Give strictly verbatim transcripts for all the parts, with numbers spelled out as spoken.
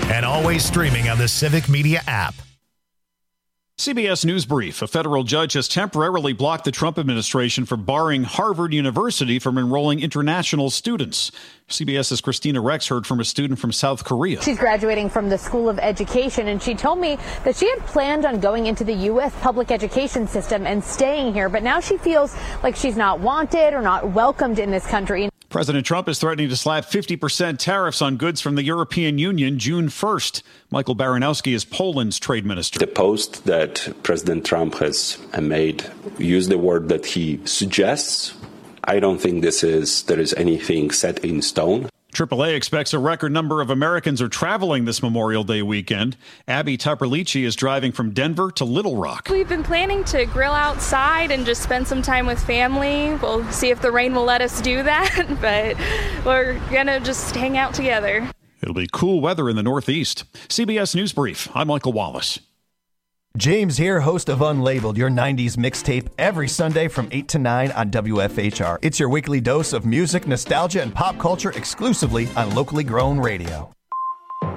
And always streaming on the Civic Media app. C B S News Brief. A federal judge has temporarily blocked the Trump administration for barring Harvard University from enrolling international students. CBS's Christina Rex heard from a student from South Korea. She's graduating from the School of Education, and she told me that she had planned on going into the U S public education system and staying here, but now she feels like she's not wanted or not welcomed in this country. President Trump is threatening to slap fifty percent tariffs on goods from the European Union June first. Michael Baranowski is Poland's trade minister. The post that President Trump has made use the word that he suggests. I don't think this is there is anything set in stone. triple A expects a record number of Americans are traveling this Memorial Day weekend. Abby Tupperlici is driving from Denver to Little Rock. We've been planning to grill outside and just spend some time with family. We'll see if the rain will let us do that, but we're going to just hang out together. It'll be cool weather in the Northeast. C B S News Brief. I'm Michael Wallace. James here, host of Unlabeled, your nineties mixtape, every Sunday from eight to nine on W F H R. It's your weekly dose of music, nostalgia, and pop culture exclusively on locally grown radio. For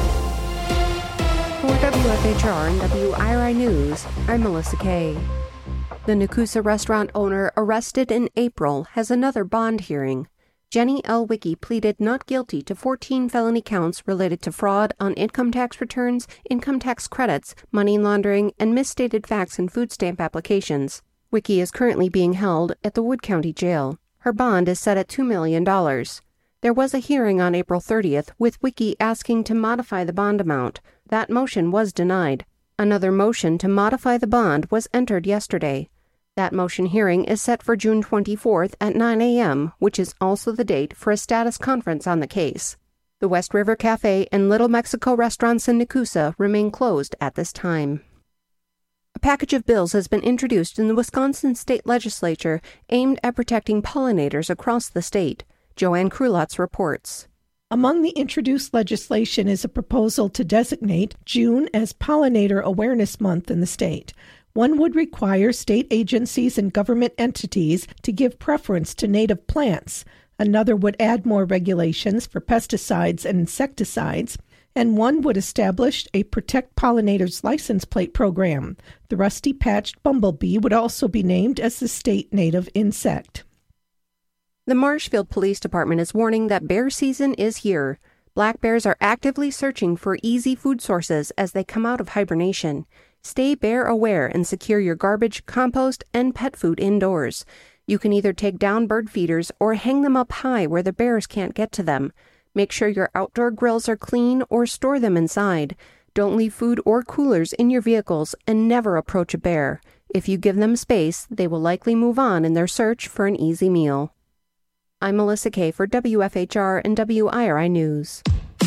W F H R and W I R I News, I'm Melissa Kay. The Nakusa restaurant owner arrested in April has another bond hearing. Jenny L. Wicki pleaded not guilty to fourteen felony counts related to fraud on income tax returns, income tax credits, money laundering, and misstated facts in food stamp applications. Wicki is currently being held at the Wood County Jail. Her bond is set at two million dollars. There was a hearing on April thirtieth with Wicki asking to modify the bond amount. That motion was denied. Another motion to modify the bond was entered yesterday. That motion hearing is set for June twenty-fourth at nine a.m., which is also the date for a status conference on the case. The West River Cafe and Little Mexico restaurants in Nakusa remain closed at this time. A package of bills has been introduced in the Wisconsin State Legislature aimed at protecting pollinators across the state. Joanne Krulotz reports. Among the introduced legislation is a proposal to designate June as Pollinator Awareness Month in the state. One would require state agencies and government entities to give preference to native plants. Another would add more regulations for pesticides and insecticides. And one would establish a Protect Pollinators license plate program. The rusty-patched bumblebee would also be named as the state native insect. The Marshfield Police Department is warning that bear season is here. Black bears are actively searching for easy food sources as they come out of hibernation. Stay bear aware and secure your garbage, compost, and pet food indoors. You can either take down bird feeders or hang them up high where the bears can't get to them. Make sure your outdoor grills are clean or store them inside. Don't leave food or coolers in your vehicles and never approach a bear. If you give them space, they will likely move on in their search for an easy meal. I'm Melissa Kay for W F H R and W I R I News.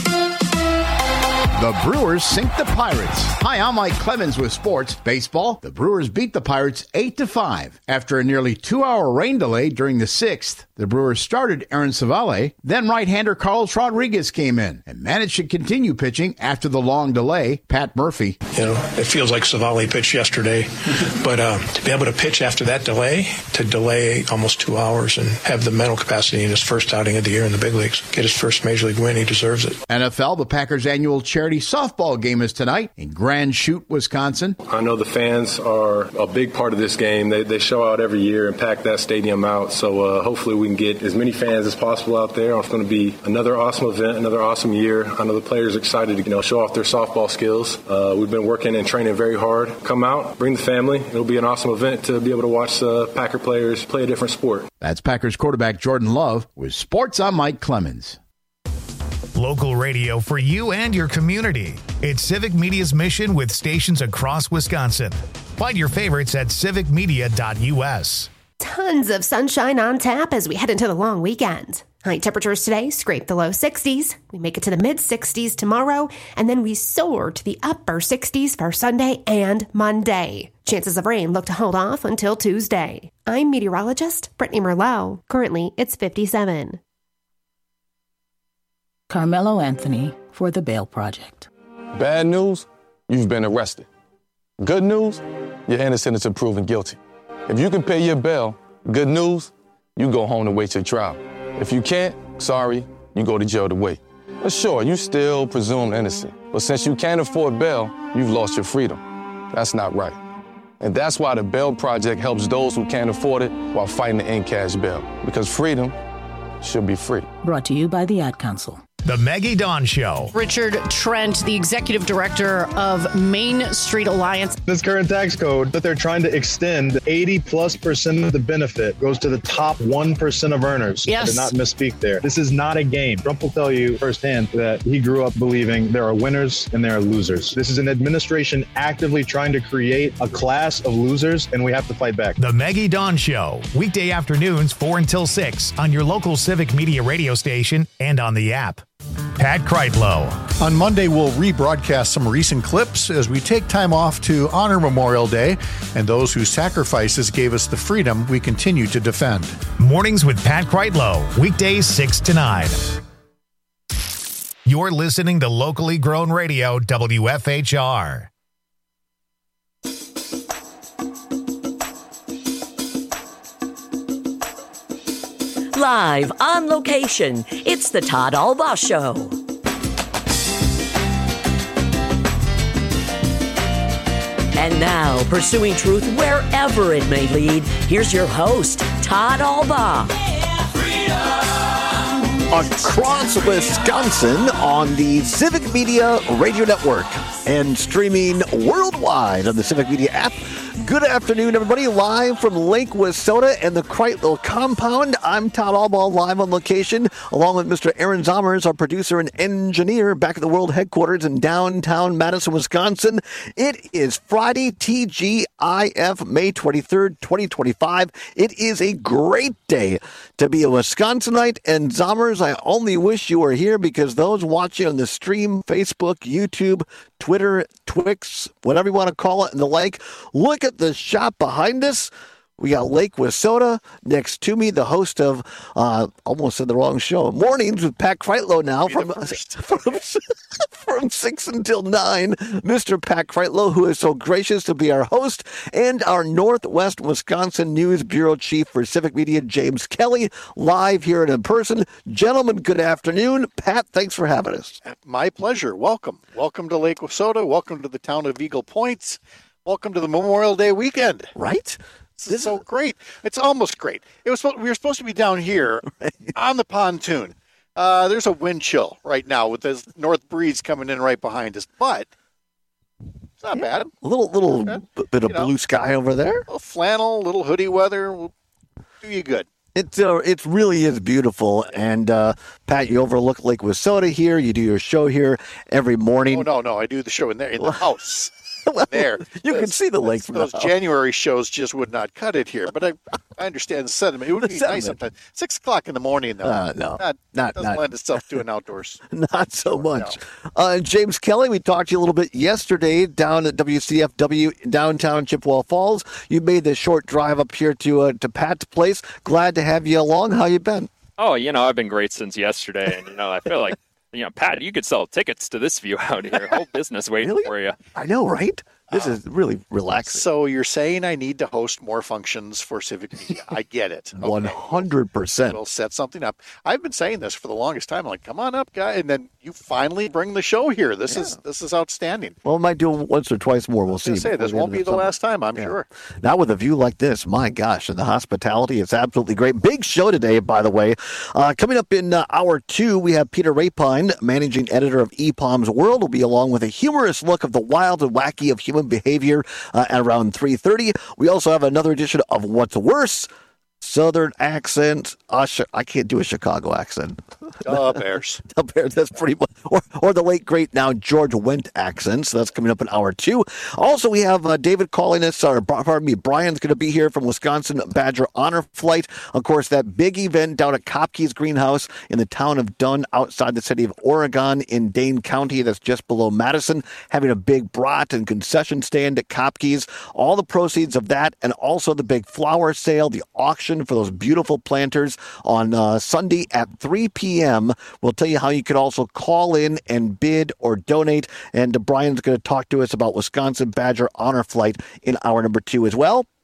The Brewers sink the Pirates. Hi, I'm Mike Clemens with sports. Baseball, the Brewers beat the Pirates eight to five. After a nearly two-hour rain delay during the sixth, the Brewers started Aaron Savale. Then right-hander Carlos Rodriguez came in and managed to continue pitching after the long delay. Pat Murphy. You know, it feels like Savale pitched yesterday. But um, to be able to pitch after that delay, to delay almost two hours and have the mental capacity in his first outing of the year in the big leagues, get his first major league win, he deserves it. N F L, the Packers' annual charity softball game is tonight in Grand Chute, Wisconsin. I know the fans are a big part of this game. They, they show out every year and pack that stadium out. So uh, hopefully we can get as many fans as possible out there. It's going to be another awesome event, another awesome year. I know the players are excited to you know show off their softball skills. Uh, we've been working and training very hard. Come out, bring the family. It'll be an awesome event to be able to watch the Packer players play a different sport. That's Packers quarterback Jordan Love with Sports. I'm Mike Clemens. Local radio for you and your community. It's Civic Media's mission with stations across Wisconsin. Find your favorites at civic media dot u s. Tons of sunshine on tap as we head into the long weekend. High temperatures today scrape the low sixties. We make it to the mid sixties tomorrow, and then we soar to the upper sixties for Sunday and Monday. Chances of rain look to hold off until Tuesday. I'm meteorologist Brittany Merlot. Currently, it's fifty-seven. Carmelo Anthony for the Bail Project. Bad news, you've been arrested. Good news, you're innocent until proven guilty. If you can pay your bail, good news, you go home to wait your trial. If you can't, sorry, you go to jail to wait. But sure, you still presume innocent. But since you can't afford bail, you've lost your freedom. That's not right. And that's why the Bail Project helps those who can't afford it while fighting to end cash bail. Because freedom should be free. Brought to you by the Ad Council. The Maggie Dawn Show. Richard Trent, the executive director of Main Street Alliance. This current tax code that they're trying to extend, eighty plus percent of the benefit goes to the top one percent of earners. Yes. I did not misspeak there. This is not a game. Trump will tell you firsthand that he grew up believing there are winners and there are losers. This is an administration actively trying to create a class of losers, and we have to fight back. The Maggie Dawn Show. Weekday afternoons, four until six on your local Civic Media radio station and on the app. Pat Kreitlow. On Monday, we'll rebroadcast some recent clips as we take time off to honor Memorial Day and those whose sacrifices gave us the freedom we continue to defend. Mornings with Pat Kreitlow, weekdays six to nine. You're listening to locally grown radio, W F H R. Live on location, it's the Todd Albaugh Show. And now, pursuing truth wherever it may lead, here's your host, Todd Albaugh. Across Wisconsin on the Civic Media Radio Network and streaming worldwide on the Civic Media app. Good afternoon, everybody. Live from Lake Wissota and the Kreitlow compound. I'm Todd Albaugh, live on location, along with Mister Aaron Zommers, our producer and engineer, back at the world headquarters in downtown Madison, Wisconsin. It is Friday, T G I F, May twenty-third, twenty twenty-five. It is a great day to be a Wisconsinite, and Zommers, I only wish you were here because those watching on the stream, Facebook, YouTube, Twitter, Twix, whatever you want to call it, and the like, look at the shop behind us. We got Lake Wissota next to me, the host of, uh, almost said the wrong show, Mornings with Pat Kreitlow now from, from, from six until nine. Mister Pat Kreitlow, who is so gracious to be our host, and our Northwest Wisconsin News Bureau Chief for Civic Media, James Kelly, live here and in person. Gentlemen, good afternoon. Pat, thanks for having us. My pleasure. Welcome. Welcome to Lake Wissota. Welcome to the town of Eagle Points. Welcome to the Memorial Day weekend. Right? This is so great. It's almost great. It was we were supposed to be down here right. on the pontoon. Uh, there's a wind chill right now with this north breeze coming in right behind us, but it's not yeah. bad. A little little b- bit of you blue know, sky over there. A little flannel, little hoodie weather will do you good. It, uh, it really is beautiful. And, uh, Pat, you overlook Lake Wissota here. You do your show here every morning. Oh, no, no. I do the show in there in the house. Well, there. You can see the lake from those the January shows just would not cut it here. But I, I understand the sentiment. It would be nice sometimes. Six o'clock in the morning, though. Uh, no, not, not doesn't not, lend itself to an outdoors. Not so much. No. Uh, James Kelly, we talked to you a little bit yesterday down at W C F W downtown Chippewa Falls. You made the short drive up here to uh, to Pat's place. Glad to have you along. How you been? Oh, you know, I've been great since yesterday, and you know, I feel like. You know, Pat, you could sell tickets to this view out here. Whole business waiting really? for you. I know, right? This uh, is really relaxing. So you're saying I need to host more functions for Civic Media. I get it. Okay. one hundred percent. We'll set something up. I've been saying this for the longest time. I'm like, come on up, guy. And then you finally bring the show here. This yeah. is this is outstanding. Well, I might do once or twice more. We'll see. Say, this won't be the summer. last time, I'm yeah. sure. Not with a view like this. My gosh. And the hospitality is absolutely great. Big show today, by the way. Uh, coming up in uh, hour two, we have Peter Rapine, managing editor of E P O M's World, will be along with a humorous look of the wild and wacky of human behavior uh, at around three thirty. We also have another edition of What's Worse? Southern accent. Uh, I can't do a Chicago accent. Uh, Bears. The Bears, that's pretty much. Or, or the late, great now George Wendt accent. So that's coming up in hour two. Also, we have uh, David calling us, or pardon me, Brian's going to be here from Wisconsin Badger Honor Flight. Of course, that big event down at Kopke's Greenhouse in the town of Dunn outside the city of Oregon in Dane County. That's just below Madison. Having a big brat and concession stand at Kopke's. All the proceeds of that and also the big flower sale, the auction for those beautiful planters on uh, Sunday at three p.m. We'll tell you how you can also call in and bid or donate. And uh, Brian's going to talk to us about Wisconsin Badger Honor Flight in hour number two as well.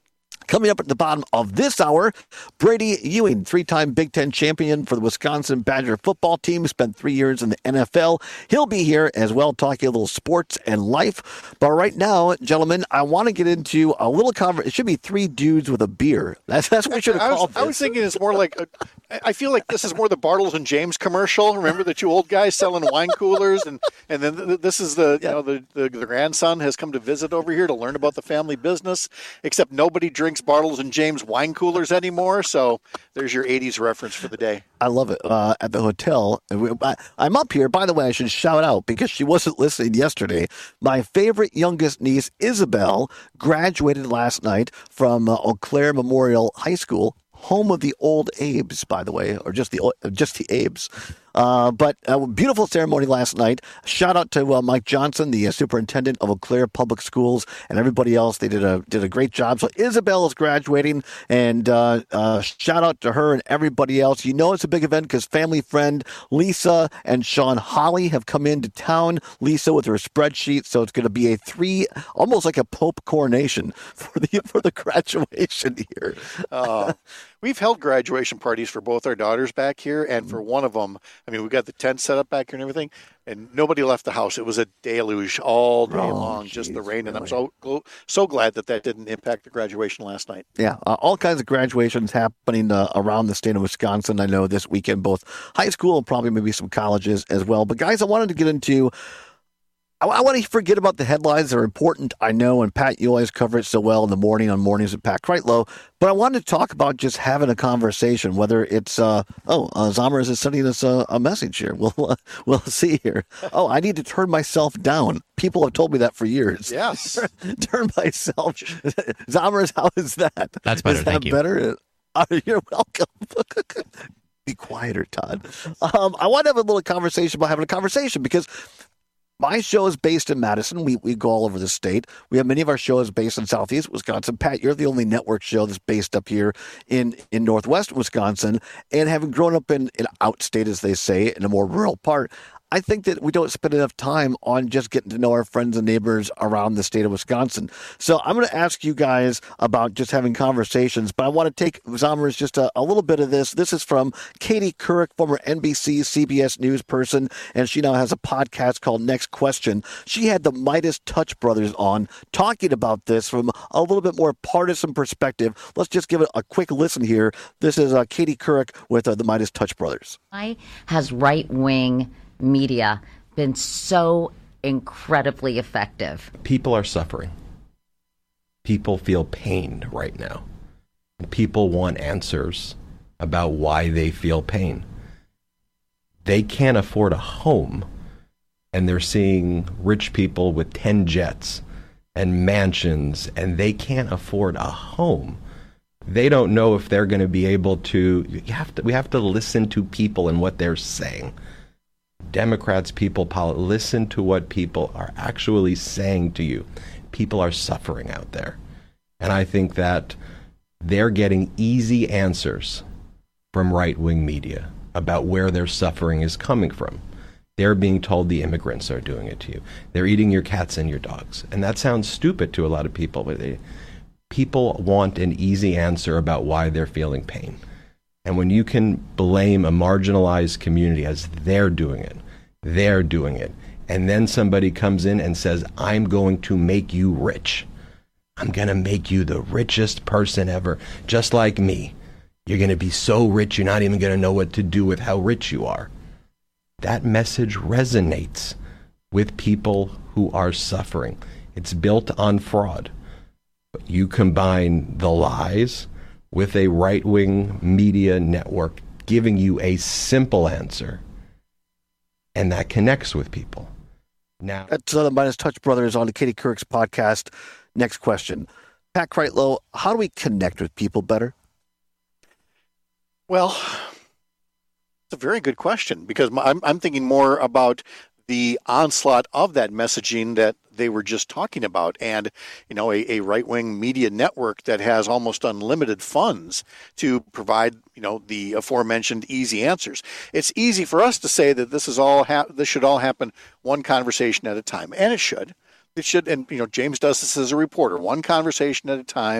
Coming up at the bottom of this hour, Brady Ewing, three-time Big Ten champion for the Wisconsin Badger football team, spent three years in the N F L. He'll be here as well, talking a little sports and life. But right now, gentlemen, I want to get into a little conversation. It should be three dudes with a beer. That's that's what we should have I was, called this. I was thinking it's more like, a, I feel like this is more the Bartles and James commercial. Remember the two old guys selling wine coolers? And, and then this is the, you know, the, the, the grandson has come to visit over here to learn about the family business, except nobody drinks Bartles and James wine coolers anymore. So there's your eighties reference for the day. I love it. Uh, at the hotel, I'm up here. By the way, I should shout out, because she wasn't listening yesterday, my favorite youngest niece, Isabel, graduated last night from uh, Eau Claire Memorial High School, home of the old Abes, by the way, or just the just the Abes. Uh, but a beautiful ceremony last night. Shout out to uh, Mike Johnson, the uh, superintendent of Eau Claire Public Schools, and everybody else. They did a did a great job. So Isabel is graduating, and uh, uh, shout out to her and everybody else. You know it's a big event because family friend Lisa and Sean Holly have come into town. Lisa with her spreadsheet, so it's going to be a three, almost like a Pope coronation for the for the graduation here. Uh, we've held graduation parties for both our daughters back here, and for one of them, I mean, we got the tent set up back here and everything, and nobody left the house. It was a deluge all day oh, long, geez, just the rain. And really? I'm so so glad that that didn't impact the graduation last night. Yeah, uh, all kinds of graduations happening uh, around the state of Wisconsin. I know this weekend, both high school and probably maybe some colleges as well. But guys, I wanted to get into I, I want to forget about the headlines. They're important, I know, and Pat, you always cover it so well in the morning on Mornings with Pat Kreitlow. But I wanted to talk about just having a conversation, whether it's, uh, oh, uh, Zomers is sending us a, a message here. We'll, uh, we'll see here. Oh, I need to turn myself down. People have told me that for years. Yes. Turn myself. Zomers, how is that? That's better, is that thank you. better? Uh, you're welcome. Be quieter, Todd. Um, I want to have a little conversation about having a conversation because my show is based in Madison. We we go all over the state. We have many of our shows based in Southeast Wisconsin. Pat, you're the only network show that's based up here in, in Northwest Wisconsin. And having grown up in, in outstate, as they say, in a more rural part, I think that we don't spend enough time on just getting to know our friends and neighbors around the state of Wisconsin. So I'm going to ask you guys about just having conversations, but I want to take, Zomers, just a, a little bit of this. This is from Katie Couric, former N B C, C B S News person, and she now has a podcast called Next Question. She had the Midas Touch brothers on talking about this from a little bit more partisan perspective. Let's just give it a quick listen here. This is uh, Katie Couric with uh, the Midas Touch brothers. Why has right-wing media been so incredibly effective? People are suffering. People feel pain right now. People want answers about why they feel pain. They can't afford a home, and they're seeing rich people with ten jets and mansions, and they can't afford a home. They don't know if they're going to be able to, you have to. We have to listen to people and what they're saying. Democrats, people, listen to what people are actually saying to you. People are suffering out there. And I think that they're getting easy answers from right-wing media about where their suffering is coming from. They're being told the immigrants are doing it to you. They're eating your cats and your dogs. And that sounds stupid to a lot of people, but they, people want an easy answer about why they're feeling pain. And when you can blame a marginalized community as they're doing it, they're doing it, and then somebody comes in and says, I'm going to make you rich. I'm going to make you the richest person ever, just like me. You're going to be so rich, you're not even going to know what to do with how rich you are. That message resonates with people who are suffering. It's built on fraud. But you combine the lies with a right-wing media network giving you a simple answer, and that connects with people. Now, that's uh, the Midas Touch brothers on the Katie Couric's podcast. Next question. Pat Kreitlow, how do we connect with people better? Well, it's a very good question because I'm, I'm thinking more about the onslaught of that messaging that they were just talking about, and you know, a, a right-wing media network that has almost unlimited funds to provide, you know, the aforementioned easy answers. It's easy for us to say that this is all ha- this should all happen one conversation at a time, and it should. It should, and you know, James does this as a reporter, one conversation at a time. Mm-hmm.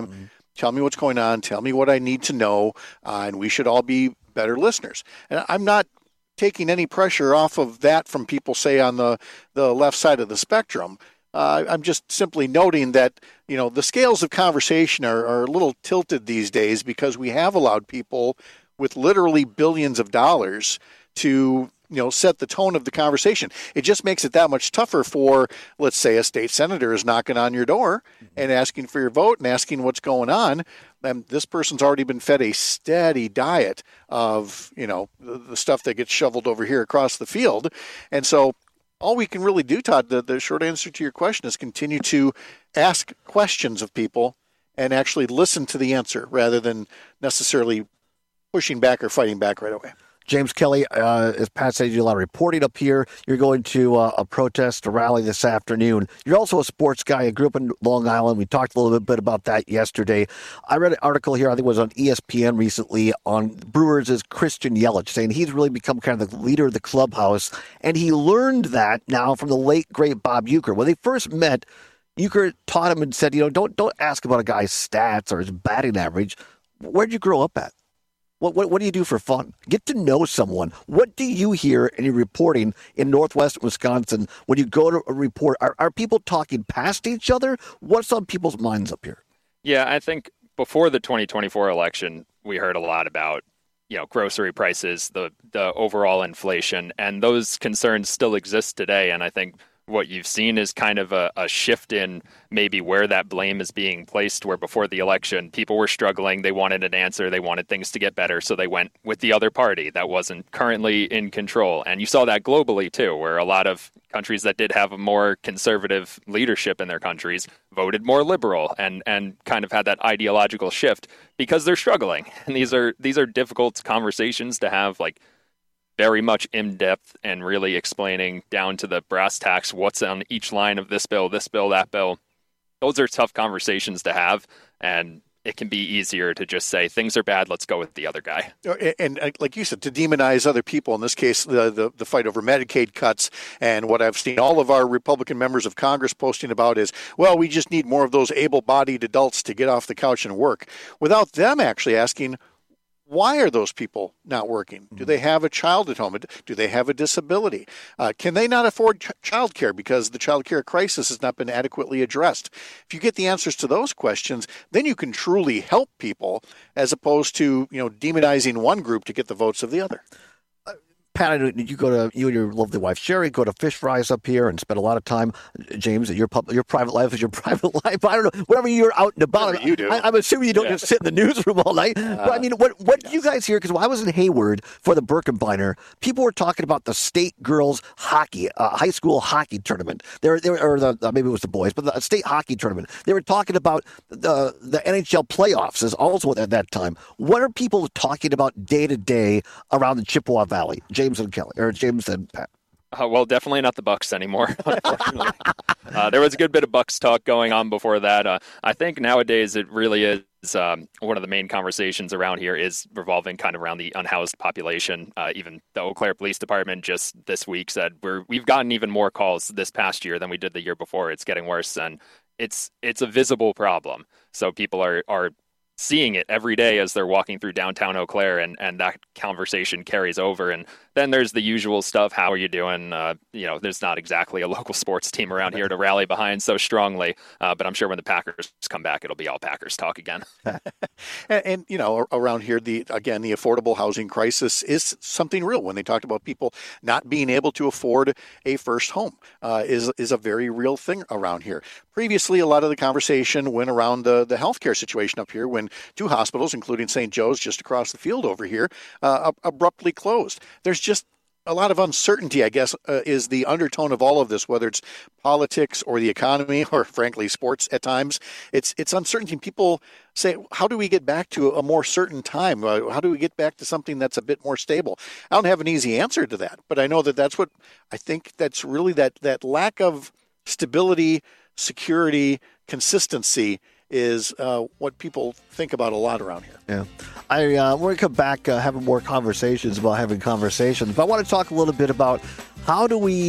Tell me what's going on. Tell me what I need to know, uh, and we should all be better listeners. And I'm not taking any pressure off of that from people, say, on the, the left side of the spectrum. Uh, I'm just simply noting that, you know, the scales of conversation are, are a little tilted these days because we have allowed people with literally billions of dollars to, you know, set the tone of the conversation. It just makes it that much tougher for, let's say, a state senator is knocking on your door and asking for your vote and asking what's going on. And this person's already been fed a steady diet of, you know, the, the stuff that gets shoveled over here across the field. And so all we can really do, Todd, the, the short answer to your question is continue to ask questions of people and actually listen to the answer rather than necessarily pushing back or fighting back right away. James Kelly, uh, as Pat said, you do a lot of reporting up here. You're going to uh, a protest, a rally this afternoon. You're also a sports guy. You grew up in Long Island. We talked a little bit about that yesterday. I read an article here, I think it was on E S P N recently, on Brewers' Christian Yelich, saying he's really become kind of the leader of the clubhouse. And he learned that now from the late, great Bob Uecker. When they first met, Uecker taught him and said, you know, don't don't ask about a guy's stats or his batting average. Where'd you grow up at? What, what what do you do for fun? Get to know someone. What do you hear in your reporting in Northwest Wisconsin when you go to a report? Are, are people talking past each other? What's on people's minds up here? Yeah, I think before the twenty twenty-four election, we heard a lot about, you know, grocery prices, the the overall inflation, and those concerns still exist today. And I think what you've seen is kind of a, a shift in maybe where that blame is being placed, where before the election, people were struggling. They wanted an answer. They wanted things to get better. So they went with the other party that wasn't currently in control. And you saw that globally, too, where a lot of countries that did have a more conservative leadership in their countries voted more liberal and, and kind of had that ideological shift because they're struggling. And these are these are difficult conversations to have, like, very much in-depth and really explaining down to the brass tacks what's on each line of this bill, this bill, that bill. Those are tough conversations to have, and it can be easier to just say, things are bad, let's go with the other guy. And, and like you said, to demonize other people, in this case, the, the, the fight over Medicaid cuts, and what I've seen all of our Republican members of Congress posting about is, well, we just need more of those able-bodied adults to get off the couch and work, without them actually asking, why are those people not working? Do they have a child at home? Do they have a disability? Uh, can they not afford ch- child care because the child care crisis has not been adequately addressed? If you get the answers to those questions, then you can truly help people as opposed to, you know, demonizing one group to get the votes of the other. Pat, I know you go to you and your lovely wife Sherry go to Fish Fries up here and spend a lot of time. James, your pub, your private life is your private life. I don't know, whatever you're out and about. Whatever you do. I, I'm assuming you don't Yeah. just sit in the newsroom all night. Uh, but I mean, what what do you guys hear? Because when I was in Hayward for the Birkenbeiner, people were talking about the state girls hockey, uh, high school hockey tournament. There, there, or the uh, maybe it was the boys, but the state hockey tournament. They were talking about the the N H L playoffs is also at that time. What are people talking about day to day around the Chippewa Valley? James and Kelly, or James and Pat. Uh, well, definitely not the Bucks anymore, unfortunately. uh, there was a good bit of Bucks talk going on before that. Uh, I think nowadays it really is um, one of the main conversations around here is revolving kind of around the unhoused population. Uh, even the Eau Claire Police Department just this week said we're, we've gotten even more calls this past year than we did the year before. It's getting worse, and it's it's a visible problem. So people are are seeing it every day as they're walking through downtown Eau Claire, and, and that conversation carries over. And then there's the usual stuff. How are you doing? Uh, you know, there's not exactly a local sports team around here to rally behind so strongly. Uh, but I'm sure when the Packers come back, it'll be all Packers talk again. and, and, you know, around here, the again, the affordable housing crisis is something real. When they talked about people not being able to afford a first home uh, is, is a very real thing around here. Previously, a lot of the conversation went around the, the healthcare situation up here when two hospitals, including Saint Joe's just across the field over here, uh, abruptly closed. There's just a lot of uncertainty, I guess, uh, is the undertone of all of this, whether it's politics or the economy or, frankly, sports at times. It's it's uncertainty. People say, how do we get back to a more certain time? Uh, how do we get back to something that's a bit more stable? I don't have an easy answer to that, but I know that that's what I think that's really that, that lack of stability, security, consistency is uh, what people think about a lot around here. Yeah. I uh, we're going to come back uh, having more conversations about having conversations. But I want to talk a little bit about how do we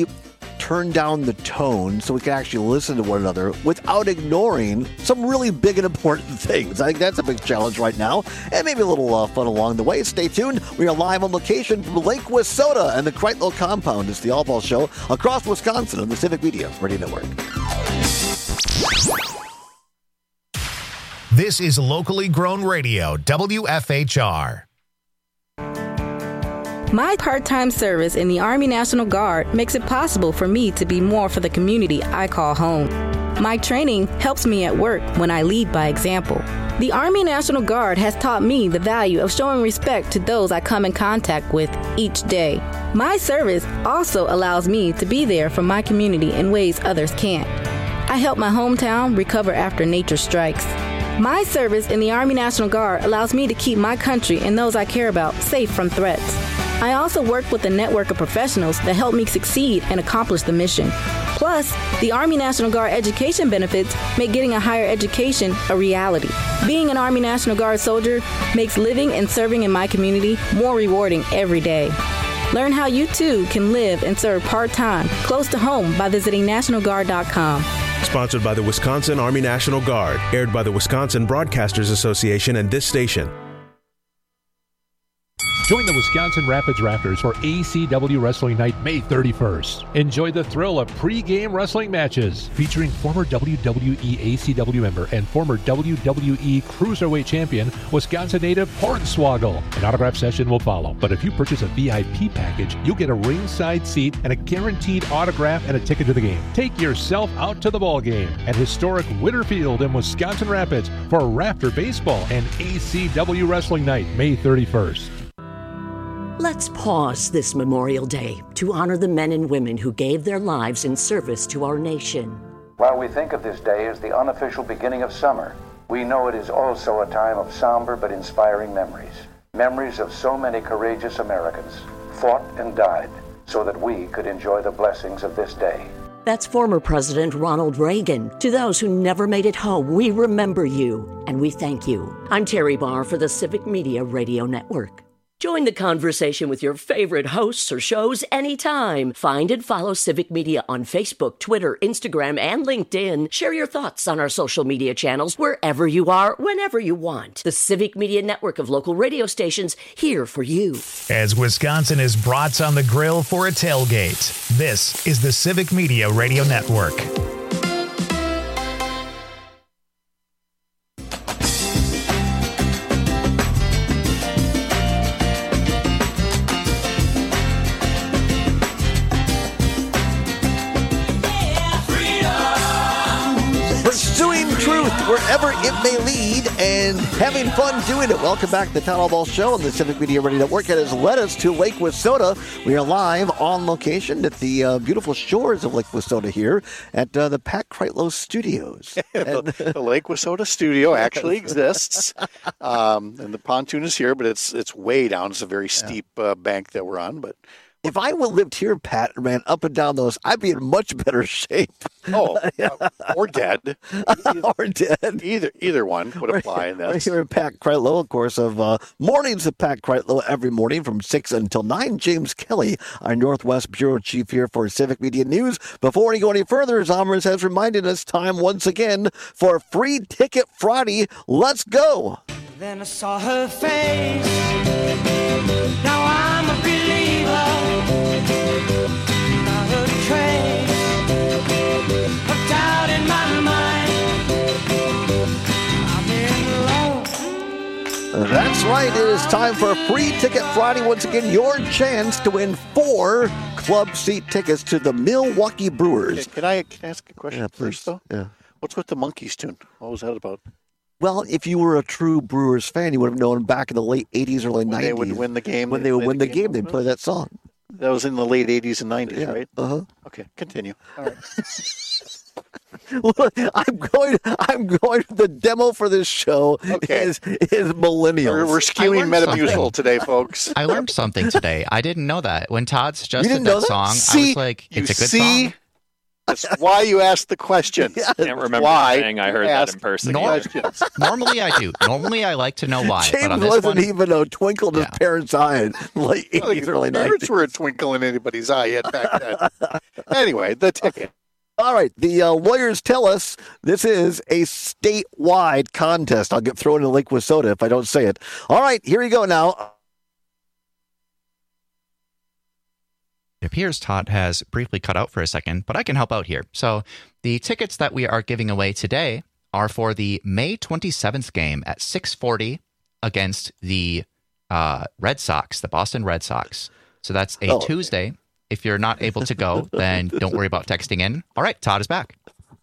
turn down the tone so we can actually listen to one another without ignoring some really big and important things. I think that's a big challenge right now, and maybe a little uh, fun along the way. Stay tuned. We are live on location from Lake Wissota and the Kreitlow compound. It's the All Ball Show across Wisconsin on the Civic Media Radio Network. This is locally grown radio, W F H R. My part-time service in the Army National Guard makes it possible for me to be more for the community I call home. My training helps me at work when I lead by example. The Army National Guard has taught me the value of showing respect to those I come in contact with each day. My service also allows me to be there for my community in ways others can't. I help my hometown recover after nature strikes. My service in the Army National Guard allows me to keep my country and those I care about safe from threats. I also work with a network of professionals that help me succeed and accomplish the mission. Plus, the Army National Guard education benefits make getting a higher education a reality. Being an Army National Guard soldier makes living and serving in my community more rewarding every day. Learn how you too can live and serve part-time close to home by visiting national guard dot com. Sponsored by the Wisconsin Army National Guard, aired by the Wisconsin Broadcasters Association and this station. Join the Wisconsin Rapids Raptors for A C W Wrestling Night May thirty-first. Enjoy the thrill of pre-game wrestling matches featuring former W W E A C W member and former W W E Cruiserweight champion, Wisconsin native Hornswoggle. An autograph session will follow, but if you purchase a V I P package, you'll get a ringside seat and a guaranteed autograph and a ticket to the game. Take yourself out to the ball game at historic Winterfield in Wisconsin Rapids for Raptor Baseball and A C W Wrestling Night May thirty-first. Let's pause this Memorial Day to honor the men and women who gave their lives in service to our nation. While we think of this day as the unofficial beginning of summer, we know it is also a time of somber but inspiring memories. Memories of so many courageous Americans fought and died so that we could enjoy the blessings of this day. That's former President Ronald Reagan. To those who never made it home, we remember you and we thank you. I'm Terry Barr for the Civic Media Radio Network. Join the conversation with your favorite hosts or shows anytime. Find and follow Civic Media on Facebook, Twitter, Instagram, and LinkedIn. Share your thoughts on our social media channels wherever you are, whenever you want. The Civic Media network of local radio stations here for you. As Wisconsin is brats on the grill for a tailgate, this is the Civic Media Radio Network. Wherever it may lead and having fun doing it. Welcome back to the Town Hall Ball Show on the Civic Media Radio Network. It has led us to Lake Wissota. We are live on location at the uh, beautiful shores of Lake Wissota here at uh, the Pat Kreitlow Studios. the, the Lake Wissota studio actually exists. Um, and the pontoon is here, but it's it's way down. It's a very steep uh, bank that we're on, but if I would lived here, Pat, and ran up and down those, I'd be in much better shape. Oh, uh, or dead. or dead. Either either one would apply in We're this. here at Pat Kreitlow, of course, of uh, mornings of Pat Kreitlow every morning from six until nine. James Kelly, our Northwest Bureau Chief here for Civic Media News. Before we go any further, Zomers has reminded us time once again for Free Ticket Friday. Let's go. Then I saw her face. Now I'm a believer. Not a trace of doubt in my mind. I'm in love. That's right. It is time for Free Ticket Friday. Once again, your chance to win four club seat tickets to the Milwaukee Brewers. Can I, can I ask a question Yeah, first, though? Yeah. What's with the Monkeys tune? What was that about? Well, if you were a true Brewers fan, you would have known back in the late eighties, early When nineties. they would win the game. When they they would play win the the game, game they'd play that song. That was in the late eighties and nineties, Yeah. right? Uh-huh. Okay, continue. All right. Well, I'm going. I'm going. The demo for this show Okay. is is millennials. We're, we're skewing Metamucil today, folks. I learned something today. I didn't know that. When Todd You suggested didn't that, know that? song, I See, was like, it's you a good see? song. Just why you asked the question. I can't remember why saying I heard that in person. Nor- questions. Normally I do. Normally I like to know why. James but on this wasn't one, even a twinkle in his parents' eye in late I think eighties, early the parents nineties. were a twinkle in anybody's eye yet back then. Anyway, the ticket. All right, the uh, lawyers tell us this is a statewide contest. I'll get thrown into Lake Wissota if I don't say it. All right, here you go now. It appears Todd has briefly cut out for a second, but I can help out here. So the tickets that we are giving away today are for the May twenty-seventh game at six forty against the uh, Red Sox, the Boston Red Sox. So that's a Oh. Tuesday. If you're not able to go, then don't worry about texting in. All right, Todd is back.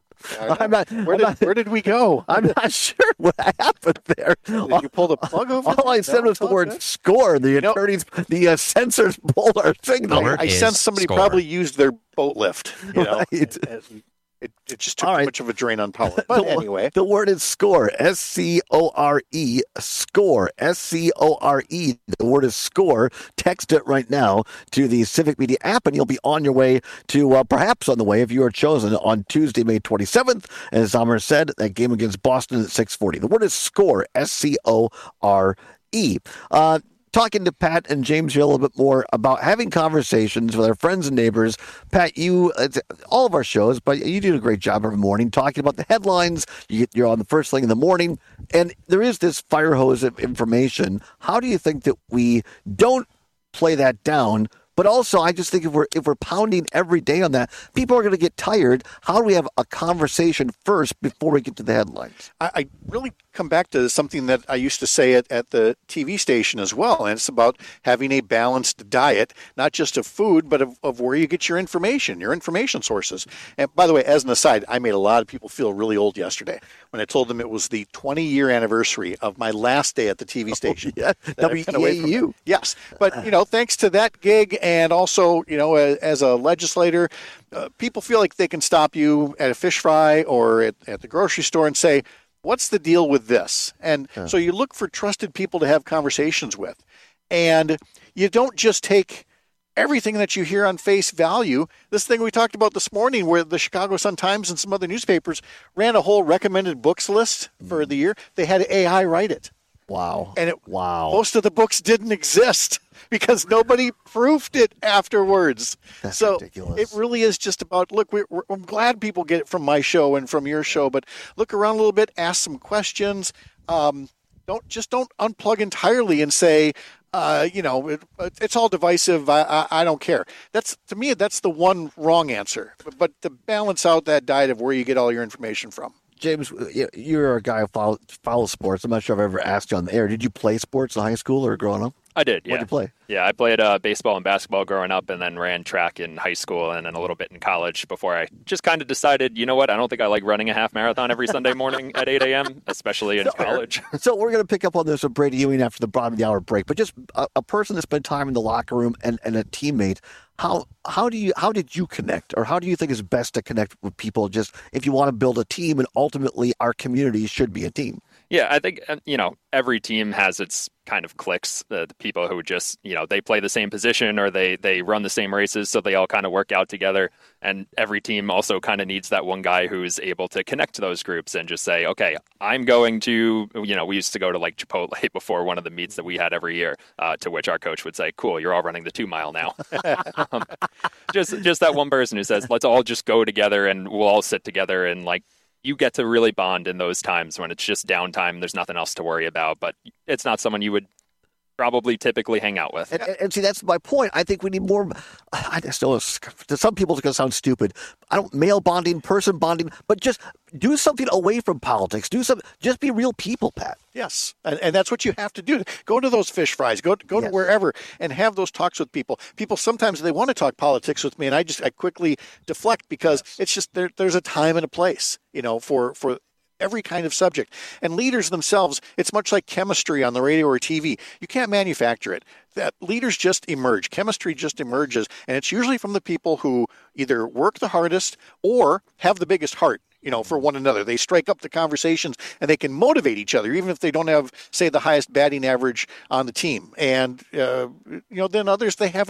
I'm not, Where I'm did not, where did we go? I'm not sure what happened there. Did you pull the plug over? All I said was the word score. The attorneys, the uh, censors pulled our signal. I, I sensed somebody probably used their boat lift. You know, Right. it, it, it just took too much of a drain on power. But the, anyway, the word is score. S C O R E, score. S C O R E. The word is score. Text it right now to the Civic Media app, and you'll be on your way to, uh, perhaps on the way, if you are chosen on Tuesday, May twenty-seventh. As Amr said, that game against Boston at six forty. The word is score. S C O R E. Uh, Talking to Pat and James here a little bit more about having conversations with our friends and neighbors. Pat, you, it's all of our shows, but you do a great job every morning talking about the headlines. You get, you're on the first thing in the morning, and there is this fire hose of information. How do you think that we don't play that down? But also, I just think if we're if we're pounding every day on that, people are going to get tired. How do we have a conversation first before we get to the headlines? I, I really come back to something that I used to say at, at the T V station as well, and it's about having a balanced diet, not just of food, but of, of where you get your information, your information sources. And by the way, as an aside, I made a lot of people feel really old yesterday when I told them it was the twenty-year anniversary of my last day at the T V station. Oh, yeah, W E A U. Yes, but, you know, thanks to that gig and also, you know, as, as a legislator, uh, people feel like they can stop you at a fish fry or at, at the grocery store and say, what's the deal with this? And Yeah. so you look for trusted people to have conversations with. And you don't just take everything that you hear on face value. This thing we talked about this morning where the Chicago Sun-Times and some other newspapers ran a whole recommended books list for the year. They had A I write it. Wow. And it, wow. most of the books didn't exist because nobody proofed it afterwards. That's so ridiculous. it really is just about, look, we're, we're, I'm glad people get it from my show and from your show, but look around a little bit, ask some questions. Um, don't just don't unplug entirely and say, uh, you know, it, it's all divisive. I, I, I don't care. That's, to me, that's the one wrong answer. But, but to balance out that diet of where you get all your information from. James, you're a guy who follows, follows sports. I'm not sure if I've ever asked you on the air. Did you play sports in high school or growing up? I did, yeah. What did you play? Yeah, I played uh, baseball and basketball growing up and then ran track in high school and then a little bit in college before I just kind of decided, you know what, I don't think I like running a half marathon every Sunday morning at eight a.m., especially in So- college. So we're going to pick up on this with Brady Ewing after the bottom of the hour break. But just a, a person that spent time in the locker room and, and a teammate, how how do you how did you connect, or how do you think is best to connect with people? Just if you want to build a team, and ultimately our community should be a team. Yeah, I think, uh, you know, every team has its kind of cliques, uh, the people who just, you know, they play the same position or they, they run the same races, so they all kind of work out together. And every team also kind of needs that one guy who's able to connect to those groups and just say, okay, I'm going to, you know, we used to go to like Chipotle before one of the meets that we had every year, uh, to which our coach would say, cool, you're all running the two mile now. um, just, just that one person who says, let's all just go together and we'll all sit together and like, you get to really bond in those times when it's just downtime. There's nothing else to worry about, but it's not someone you would probably typically hang out with. And, and, and see, that's my point. I think we need more. I just know it's, to some people it's going to sound stupid. I don't male bonding, person bonding, but just do something away from politics. Do some. Just be real people, Pat. Yes, and, and that's what you have to do. Go to those fish fries. Go go Yes. to wherever and have those talks with people. People sometimes they want to talk politics with me, and I just I quickly deflect because yes. it's just there, there's a time and a place, you know, for for every kind of subject. And leaders themselves, it's much like chemistry on the radio or T V. You can't manufacture it. That leaders just emerge. Chemistry just emerges, and it's usually from the people who either work the hardest or have the biggest heart, you know, for one another. They strike up the conversations and they can motivate each other, even if they don't have, say, the highest batting average on the team. And, uh, you know, then others, they have it all.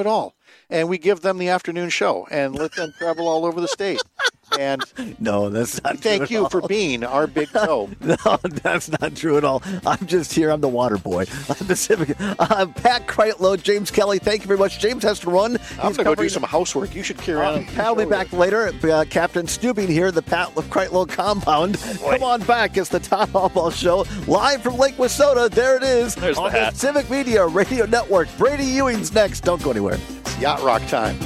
and we give them the afternoon show and let them travel all over the state. And no, that's not thank true you at for all. being our big toe. No, that's not true at all. I'm just here. I'm the water boy. I'm the Civic. Uh, Pat Kreitlow, James Kelly, thank you very much. James has to run. I'm going to go do some housework. You should carry on. Pat will be back later. Uh, Captain Stubing here at the Pat Kreitlow compound. Boy. Come on back. It's the Todd Hallball Show live from Lake Wissota. There it is. There's on the hat. Civic Media Radio Network. Brady Ewing's next. Don't go anywhere. It's yacht rock time.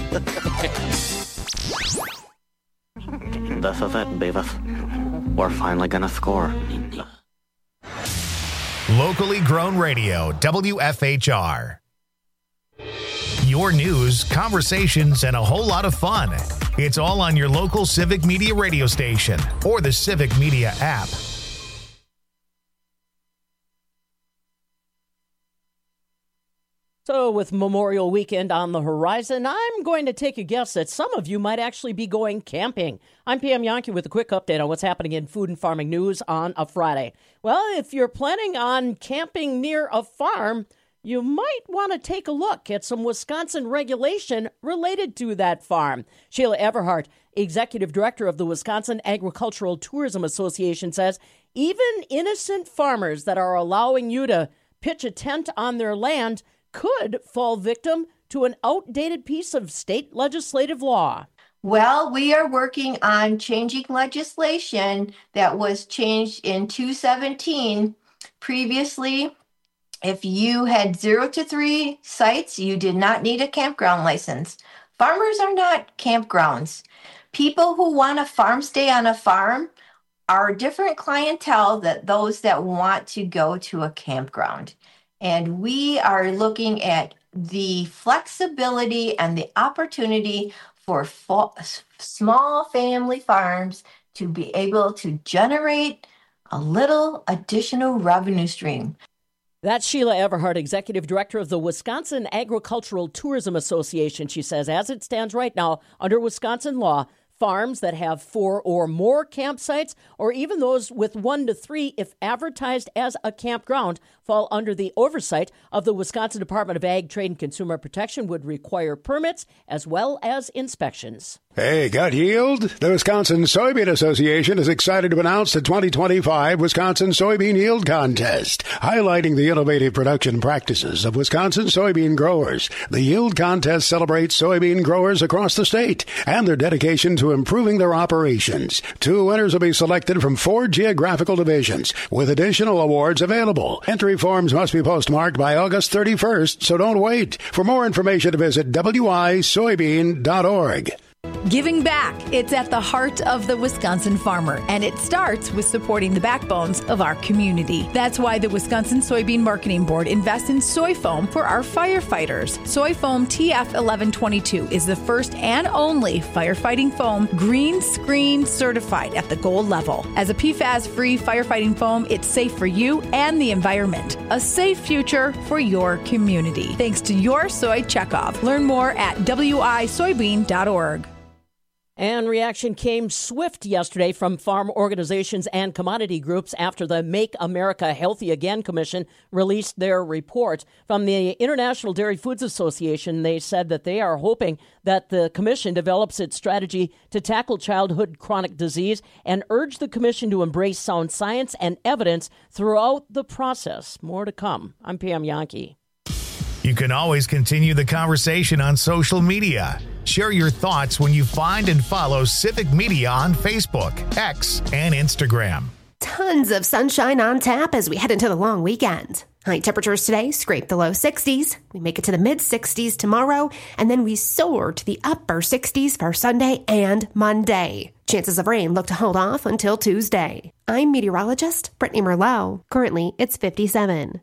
This is it, Beavis. We're finally gonna score. Locally grown radio, W F H R. Your news, conversations, and a whole lot of fun. It's all on your local Civic Media radio station or the Civic Media app. So with Memorial Weekend on the horizon, I'm going to take a guess that some of you might actually be going camping. I'm Pam Yankee with a quick update on what's happening in food and farming news on a Friday. Well, if you're planning on camping near a farm, you might want to take a look at some Wisconsin regulation related to that farm. Sheila Everhart, Executive Director of the Wisconsin Agricultural Tourism Association, says even innocent farmers that are allowing you to pitch a tent on their land could fall victim to an outdated piece of state legislative law. Well, we are working on changing legislation that was changed in two seventeen. Previously, if you had zero to three sites, you did not need a campground license. Farmers are not campgrounds. People who want to farm stay on a farm are a different clientele than those that want to go to a campground. And we are looking at the flexibility and the opportunity for fo- small family farms to be able to generate a little additional revenue stream. That's Sheila Everhart, Executive Director of the Wisconsin Agricultural Tourism Association. She says, as it stands right now, under Wisconsin law, farms that have four or more campsites, or even those with one to three, if advertised as a campground, fall under the oversight of the Wisconsin Department of Ag, Trade, and Consumer Protection, would require permits as well as inspections. Hey, got yield? The Wisconsin Soybean Association is excited to announce the twenty twenty-five Wisconsin Soybean Yield Contest, highlighting the innovative production practices of Wisconsin soybean growers. The Yield Contest celebrates soybean growers across the state and their dedication to improving their operations. Two winners will be selected from four geographical divisions, with additional awards available. Entry forms must be postmarked by August thirty-first, so don't wait. For more information, visit w i soybean dot org. Giving back. It's at the heart of the Wisconsin farmer, and it starts with supporting the backbones of our community. That's why the Wisconsin Soybean Marketing Board invests in soy foam for our firefighters. Soy foam T F eleven twenty-two is the first and only firefighting foam green screen certified at the gold level. As a P FAS-free firefighting foam, it's safe for you and the environment. A safe future for your community. Thanks to your soy checkoff. Learn more at w i soybean dot org. And reaction came swift yesterday from farm organizations and commodity groups after the Make America Healthy Again Commission released their report. From the International Dairy Foods Association, they said that they are hoping that the commission develops its strategy to tackle childhood chronic disease and urge the commission to embrace sound science and evidence throughout the process. More to come. I'm Pam Yankee. You can always continue the conversation on social media. Share your thoughts when you find and follow Civic Media on Facebook, X, and Instagram. Tons of sunshine on tap as we head into the long weekend. High temperatures today scrape the low sixties. We make it to the mid sixties tomorrow, and then we soar to the upper sixties for Sunday and Monday. Chances of rain look to hold off until Tuesday. I'm meteorologist Brittany Merlot. Currently, it's fifty-seven.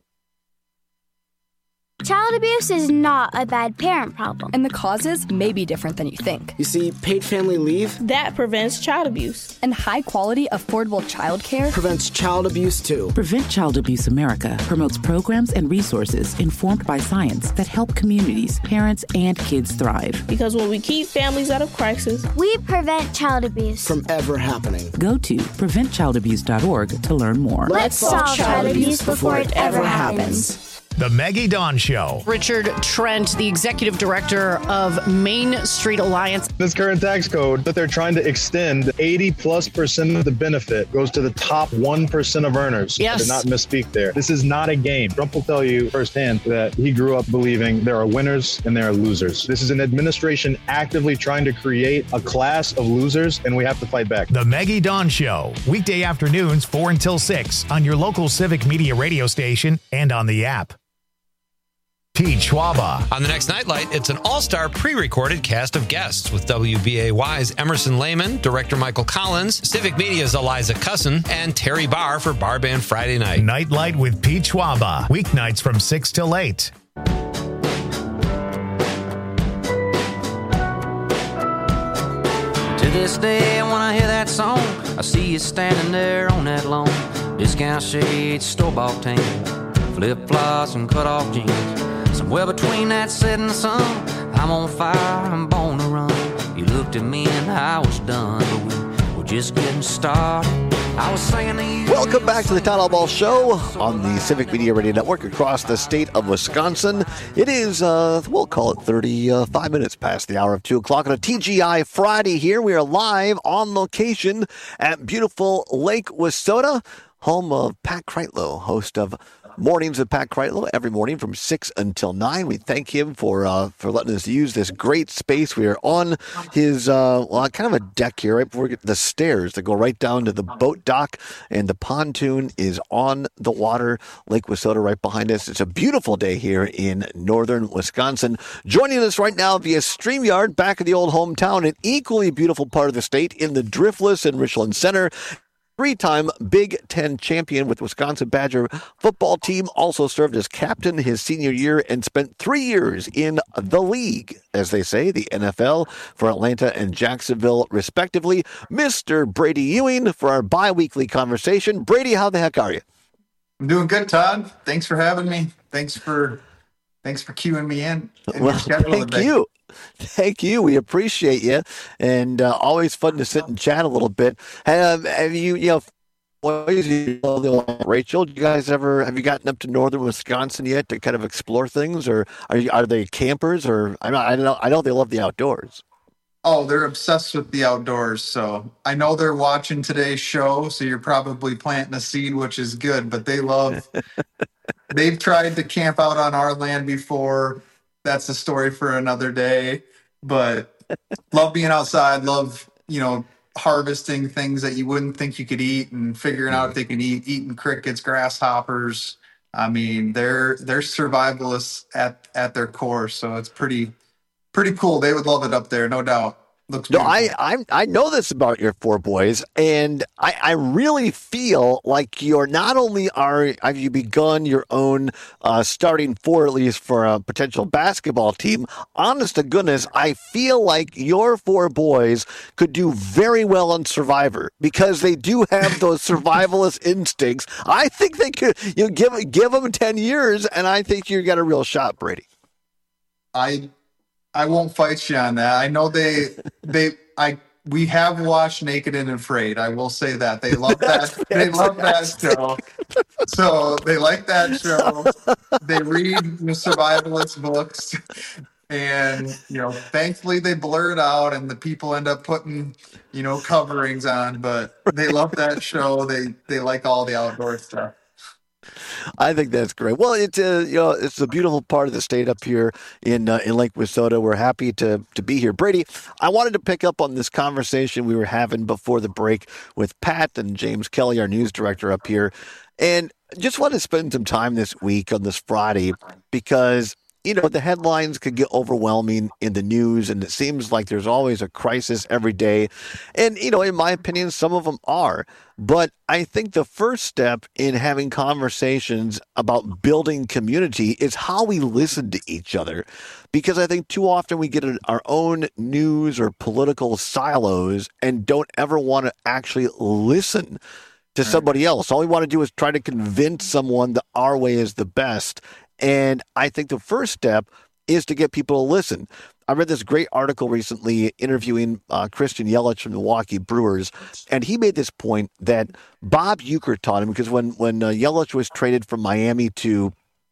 Child abuse is not a bad parent problem. And the causes may be different than you think. You see, paid family leave That prevents child abuse. And high-quality, affordable child care prevents child abuse, too. Prevent Child Abuse America promotes programs and resources informed by science that help communities, parents, and kids thrive. Because when we keep families out of crisis, we prevent child abuse from ever happening. Go to prevent child abuse dot org to learn more. Let's solve child abuse before it ever happens. The Maggie Dawn Show. Richard Trent, the executive director of Main Street Alliance. This current tax code that they're trying to extend, eighty plus percent of the benefit goes to the top one percent of earners. Yes. I did not misspeak there. This is not a game. Trump will tell you firsthand that he grew up believing there are winners and there are losers. This is an administration actively trying to create a class of losers, and we have to fight back. The Maggie Dawn Show. Weekday afternoons, four until six on your local Civic Media radio station and on the app. Pete Schwaba. On the next Nightlight, it's an all-star pre-recorded cast of guests with W B A Y's Emerson Lehman, director Michael Collins, Civic Media's Eliza Cussin, and Terry Barr for Bar Band Friday Night. Nightlight with Pete Schwaba. Weeknights from six till eight. To this day, when I hear that song, I see you standing there on that lawn. Discount shades, store-bought tan, flip-flops and cut-off jeans. Somewhere between that setting sun, I'm on fire, I'm born to run. You looked at me and I was done, but we were just getting started. I was singing to you. Welcome back to the Town Hall Ball Show on the Civic Media Radio Network across the state of Wisconsin. It is, uh, we'll call it thirty-five minutes past the hour of two o'clock on a T G I Friday here. We are live on location at beautiful Lake Wissota, home of Pat Kreitlow, host of Mornings with Pat Kreitlow every morning from six until nine. We thank him for uh, for letting us use this great space. We are on his, uh, well, kind of a deck here, right before we get the stairs that go right down to the boat dock, and the pontoon is on the water. Lake Wissota right behind us. It's a beautiful day here in northern Wisconsin. Joining us right now via StreamYard, back at the old hometown, an equally beautiful part of the state in the Driftless and Richland Center. Three-time Big Ten champion with Wisconsin Badger football team, also served as captain his senior year and spent three years in the league, as they say, the N F L, for Atlanta and Jacksonville, respectively. Mister Brady Ewing for our bi-weekly conversation. Brady, how the heck are you? I'm doing good, Todd. Thanks for having me. Thanks for thanks for queuing me in. in well, thank you. Thank you. We appreciate you, and uh, always fun to sit and chat a little bit. Have, have you, you know, boys, you know, Rachel, do you guys ever have you gotten up to northern Wisconsin yet to kind of explore things, or are you, are they campers, or I I don't know. I know they love the outdoors. Oh, they're obsessed with the outdoors. So I know they're watching today's show. So you're probably planting a seed, which is good. But they love. They've tried to camp out on our land before. That's a story for another day, but love being outside, love, you know, harvesting things that you wouldn't think you could eat and figuring out if they can eat, eating crickets, grasshoppers. I mean, they're, they're survivalists at, at their core. So it's pretty, pretty cool. They would love it up there. No doubt. Looks no, I, I I know this about your four boys, and I, I really feel like you're not only are have you begun your own uh, starting four, at least for a potential basketball team. Honest to goodness, I feel like your four boys could do very well on Survivor because they do have those survivalist instincts. I think they could. You know, give give them ten years, and I think you got a real shot, Brady. I. I won't fight you on that. I know they, they, I, we have watched Naked and Afraid. I will say that they love that. They love that show. So they like that show. They read the survivalist books, and you know, thankfully they blur it out, and the people end up putting, you know, coverings on. But they love that show. They they like all the outdoor stuff. I think that's great. Well, it's a you know it's a beautiful part of the state up here in uh, in Lake Wissota. We're happy to to be here, Brady. I wanted to pick up on this conversation we were having before the break with Pat and James Kelly, our news director up here, and just want to spend some time this week on this Friday because you know the headlines could get overwhelming in the news, and it seems like there's always a crisis every day. And you know, in my opinion, some of them are. But I think the first step in having conversations about building community is how we listen to each other. Because I think too often we get in our own news or political silos and don't ever want to actually listen to somebody else. All we want to do is try to convince someone that our way is the best. And I think the first step is to get people to listen. I read this great article recently interviewing uh, Christian Yelich from the Milwaukee Brewers, and he made this point that Bob Uecker taught him because when when uh, Yelich was traded from Miami to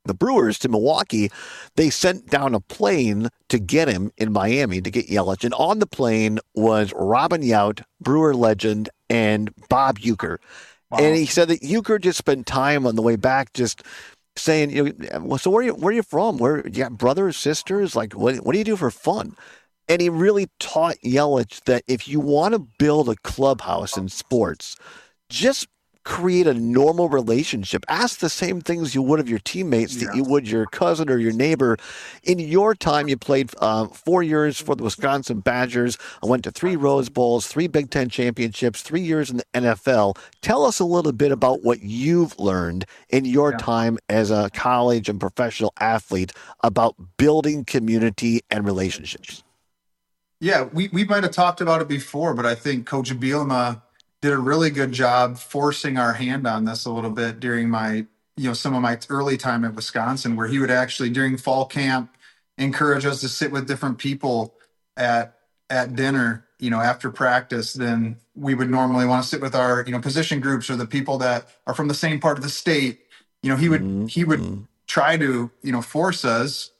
the Brewers to Milwaukee, they sent down a plane to get him in Miami to get Yelich. And on the plane was Robin Yount, Brewer legend, and Bob Uecker. Wow. And he said that Uecker just spent time on the way back just saying, you know, well, so where are you, where are you from? Where you got brothers, sisters? Like, what, what do you do for fun? And he really taught Yelich that if you want to build a clubhouse in sports, just create a normal relationship. Ask the same things you would of your teammates yeah. that you would your cousin or your neighbor. In your time, you played uh, four years for the Wisconsin Badgers. I went to three Rose Bowls, three Big Ten championships, three years in the N F L. Tell us a little bit about what you've learned in your yeah. time as a college and professional athlete about building community and relationships. Yeah, we, we might have talked about it before, but I think Coach Bielema did a really good job forcing our hand on this a little bit during my, you know, some of my early time at Wisconsin, where he would actually during fall camp encourage us to sit with different people at at dinner, you know, after practice than we would normally want to sit with our, you know, position groups or the people that are from the same part of the state. You know, he would mm-hmm. he would try to, you know, force us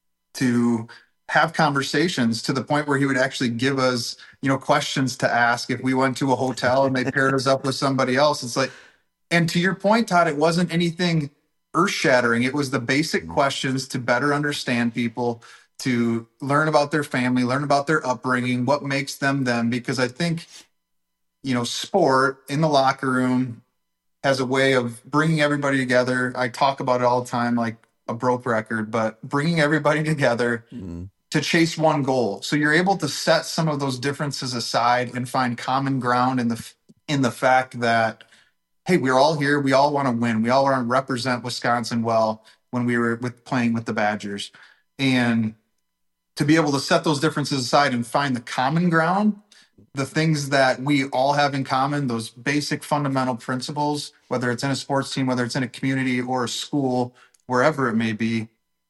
to have conversations to the point where he would actually give us, you know, questions to ask if we went to a hotel and they paired us up with somebody else. It's like, and to your point, Todd, it wasn't anything earth shattering. It was the basic questions to better understand people, to learn about their family, learn about their upbringing, what makes them them. Because I think, you know, sport in the locker room has a way of bringing everybody together. I talk about it all the time, like a broke record, but bringing everybody together mm-hmm. to chase one goal. So you're able to set some of those differences aside and find common ground in the in the fact that, hey, we're all here. We all want to win. We all want to represent Wisconsin well when we were with playing with the Badgers. And to be able to set those differences aside and find the common ground, the things that we all have in common, those basic fundamental principles, whether it's in a sports team, whether it's in a community or a school, wherever it may be,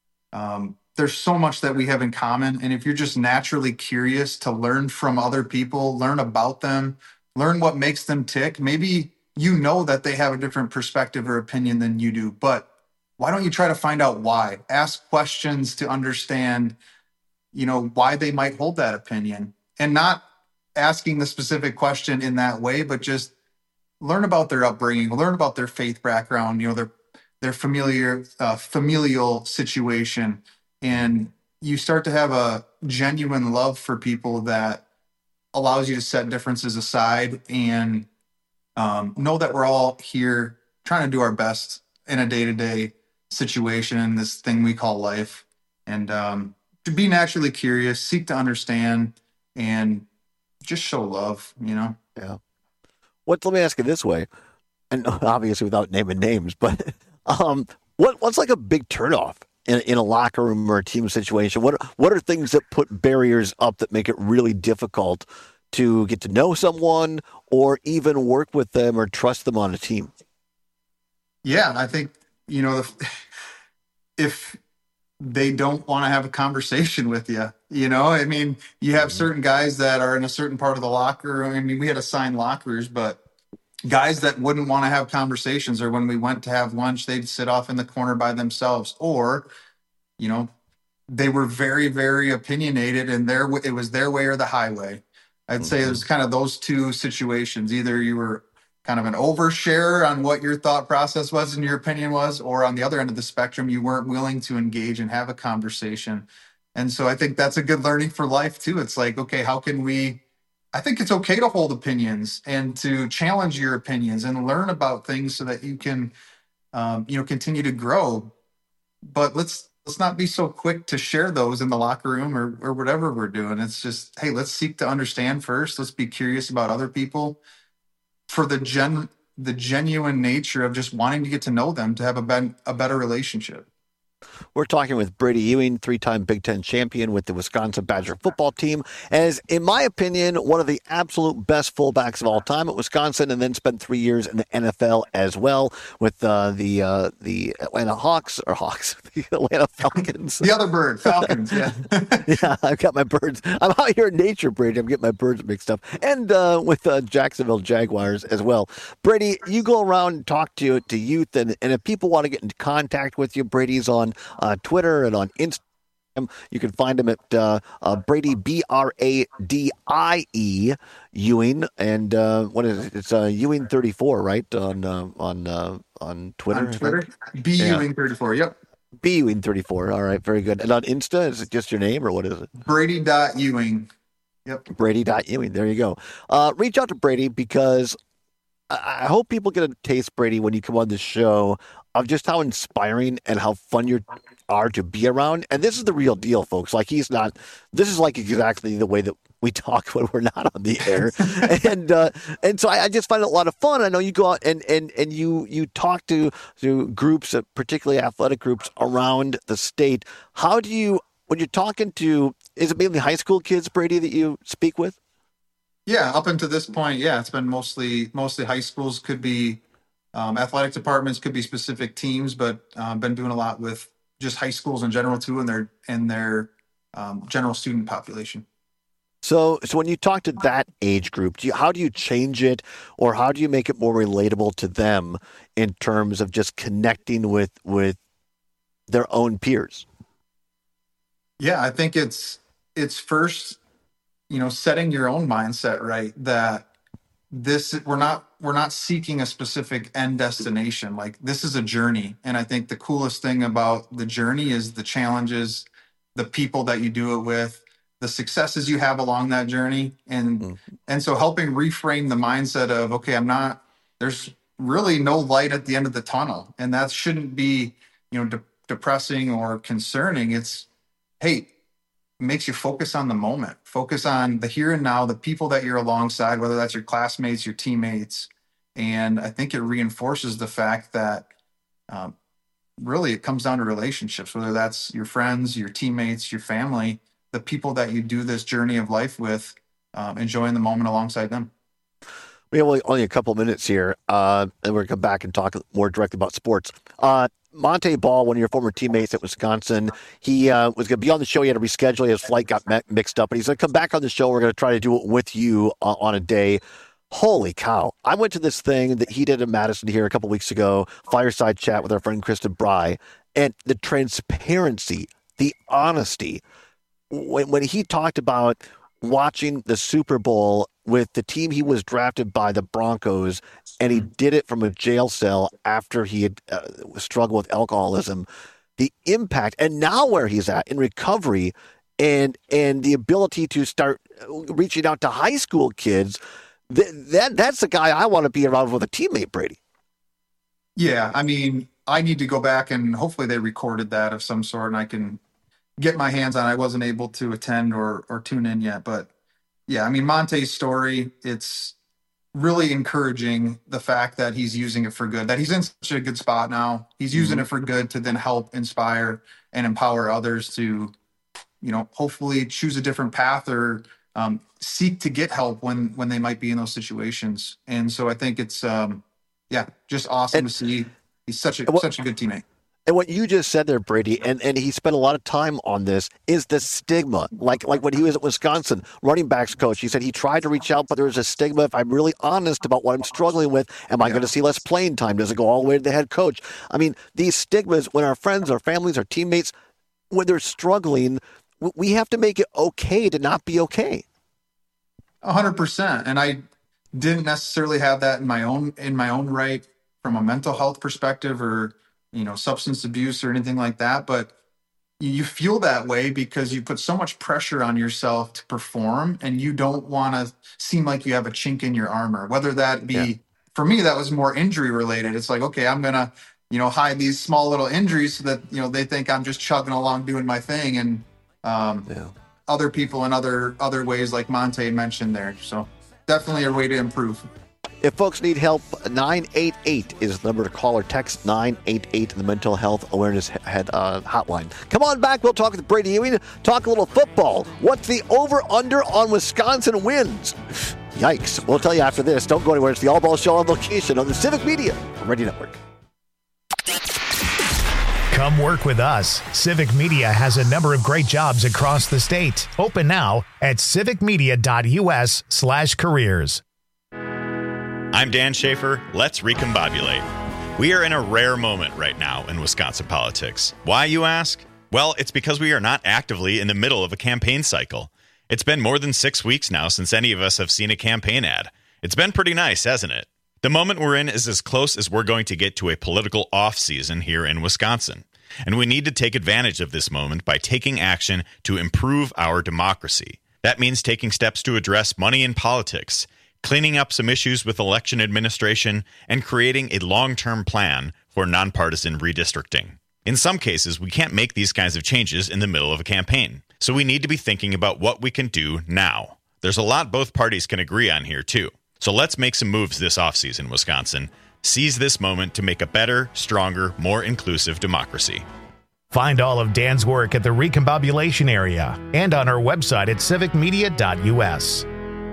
um, there's so much that we have in common. And if you're just naturally curious to learn from other people, learn about them, learn what makes them tick, maybe you know that they have a different perspective or opinion than you do, but why don't you try to find out why? Ask questions to understand, you know, why they might hold that opinion, and not asking the specific question in that way, but just learn about their upbringing, learn about their faith background, you know, their their familiar uh, familial situation, and you start to have a genuine love for people that allows you to set differences aside and um, know that we're all here trying to do our best in a day-to-day situation in this thing we call life, and um, to be naturally curious, seek to understand, and just show love, you know? Yeah. What, let me ask you this way, and obviously without naming names, but Um, what what's like a big turnoff in in a locker room or a team situation? What what are things that put barriers up that make it really difficult to get to know someone or even work with them or trust them on a team? Yeah, I think, you know, if they don't want to have a conversation with you, you know, I mean, you have certain guys that are in a certain part of the locker room. I mean, we had assigned lockers, but guys that wouldn't want to have conversations, or when we went to have lunch, they'd sit off in the corner by themselves, or, you know, they were very, very opinionated and their, it was their way or the highway. I'd mm-hmm. say it was kind of those two situations. Either you were kind of an overshare on what your thought process was and your opinion was, or on the other end of the spectrum, you weren't willing to engage and have a conversation. And so I think that's a good learning for life too. It's like, okay, how can we, I think it's okay to hold opinions and to challenge your opinions and learn about things so that you can, um, you know, continue to grow. But let's let's not be so quick to share those in the locker room or or whatever we're doing. It's just, hey, let's seek to understand first. Let's be curious about other people for the gen the genuine nature of just wanting to get to know them, to have a ben, a better relationship. We're talking with Brady Ewing, three-time Big Ten champion with the Wisconsin Badger football team, as, in my opinion, one of the absolute best fullbacks of all time at Wisconsin, and then spent three years in the N F L as well with uh, the uh, the Atlanta Hawks, or Hawks, the Atlanta Falcons. The other bird, Falcons, yeah. Yeah, I've got my birds. I'm out here in nature, Brady. I'm getting my birds mixed up. And uh, with uh, Jacksonville Jaguars as well. Brady, you go around and talk to, to youth, and, and if people want to get in contact with you, Brady's on uh, Twitter and on Instagram. You can find him at uh, uh, Brady, B R A D I E, Ewing. And uh, what is it? It's uh, Ewing thirty-four, right? On uh, on uh, on Twitter. On Twitter? B Ewing thirty-four, yep. B Ewing thirty-four. All right, very good. And on Insta, is it just your name or what is it? Brady.Ewing. Yep. Brady.Ewing. There you go. Uh, reach out to Brady because I, I hope people get a taste, Brady, when you come on this show of just how inspiring and how fun you are to be around. And this is the real deal, folks. Like, he's not, this is like exactly the way that we talk when we're not on the air. and uh, and so I, I just find it a lot of fun. I know you go out and, and, and you, you talk to, to groups, uh, particularly athletic groups around the state. How do you, when you're talking to, is it mainly high school kids, Brady, that you speak with? Yeah, up until this point, yeah, it's been mostly mostly high schools. Could be um, athletic departments, could be specific teams, but um, been doing a lot with just high schools in general too, and their and their um, general student population. So, so when you talk to that age group, do you, how do you change it, or how do you make it more relatable to them in terms of just connecting with with their own peers? Yeah, I think it's it's first, you know, setting your own mindset right, that this we're not we're not seeking a specific end destination. Like, this is a journey, and I think the coolest thing about the journey is the challenges, the people that you do it with, the successes you have along that journey, and mm-hmm. and so helping reframe the mindset of, okay, I'm not, there's really no light at the end of the tunnel, and that shouldn't be, you know, de- depressing or concerning. It's, hey, makes you focus on the moment, focus on the here and now, the people that you're alongside, whether that's your classmates, your teammates. And I think it reinforces the fact that um, really it comes down to relationships, whether that's your friends, your teammates, your family, the people that you do this journey of life with, um, enjoying the moment alongside them. We have only, only a couple minutes here, uh, and we're going to come back and talk more directly about sports. Uh, Monte Ball, one of your former teammates at Wisconsin, he uh, was going to be on the show. He had to reschedule. His flight got me- mixed up, but he's going to come back on the show. We're going to try to do it with you uh, on a day. Holy cow. I went to this thing that he did in Madison here a couple weeks ago, fireside chat with our friend Kristen Bry, and the transparency, the honesty. When, when he talked about watching the Super Bowl with the team he was drafted by, the Broncos, and he did it from a jail cell after he had uh, struggled with alcoholism, the impact, and now where he's at in recovery, and and the ability to start reaching out to high school kids, th- that that's the guy I want to be around with a teammate, Brady. Yeah, I mean, I need to go back, and hopefully they recorded that of some sort, and I can get my hands on it. I wasn't able to attend or or tune in yet, but yeah, I mean, Monte's story, it's really encouraging, the fact that he's using it for good, that he's in such a good spot now. He's using mm-hmm. it for good to then help inspire and empower others to, you know, hopefully choose a different path or um, seek to get help when, when they might be in those situations. And so I think it's, um, yeah, just awesome and, to see. He's such a, well, such a good teammate. And what you just said there, Brady, and, and he spent a lot of time on this, is the stigma. Like like when he was at Wisconsin, running backs coach, he said he tried to reach out, but there was a stigma. If I'm really honest about what I'm struggling with, am I yeah. going to see less playing time? Does it go all the way to the head coach? I mean, these stigmas, when our friends, our families, our teammates, when they're struggling, we have to make it okay to not be okay. A hundred percent. And I didn't necessarily have that in my own in my own right from a mental health perspective or, you know, substance abuse or anything like that. But you feel that way because you put so much pressure on yourself to perform, and you don't want to seem like you have a chink in your armor, whether that be, yeah. for me, that was more injury related. It's like, okay, I'm going to, you know, hide these small little injuries so that, you know, they think I'm just chugging along doing my thing. And um, yeah. other people in other, other ways, like Monte mentioned there. So definitely a way to improve. If folks need help, nine eight eight is the number to call or text nine eight eight, the Mental Health Awareness head, uh, Hotline. Come on back. We'll talk with Brady Ewing, talk a little football. What's the over-under on Wisconsin wins? Yikes. We'll tell you after this. Don't go anywhere. It's the All Ball Show on location on the Civic Media Radio Network. Come work with us. Civic Media has a number of great jobs across the state. Open now at civicmedia.us slash careers. I'm Dan Schaefer. Let's recombobulate. We are in a rare moment right now in Wisconsin politics. Why, you ask? Well, it's because we are not actively in the middle of a campaign cycle. It's been more than six weeks now since any of us have seen a campaign ad. It's been pretty nice, hasn't it? The moment we're in is as close as we're going to get to a political off-season here in Wisconsin. And we need to take advantage of this moment by taking action to improve our democracy. That means taking steps to address money in politics, cleaning up some issues with election administration, and creating a long-term plan for nonpartisan redistricting. In some cases, we can't make these kinds of changes in the middle of a campaign. So we need to be thinking about what we can do now. There's a lot both parties can agree on here, too. So let's make some moves this offseason, Wisconsin. Seize this moment to make a better, stronger, more inclusive democracy. Find all of Dan's work at the Recombobulation area and on our website at civic media dot u s.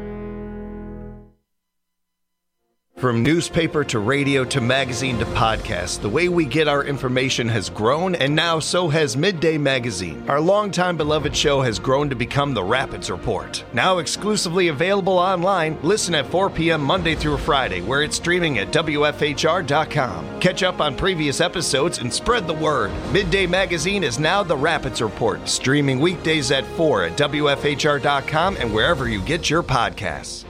From newspaper to radio to magazine to podcast, the way we get our information has grown, and now so has Midday Magazine. Our longtime beloved show has grown to become the Rapids Report. Now exclusively available online, listen at four p.m. Monday through Friday, where it's streaming at W F H R dot com. Catch up on previous episodes and spread the word. Midday Magazine is now the Rapids Report, streaming weekdays at four at W F H R dot com and wherever you get your podcasts.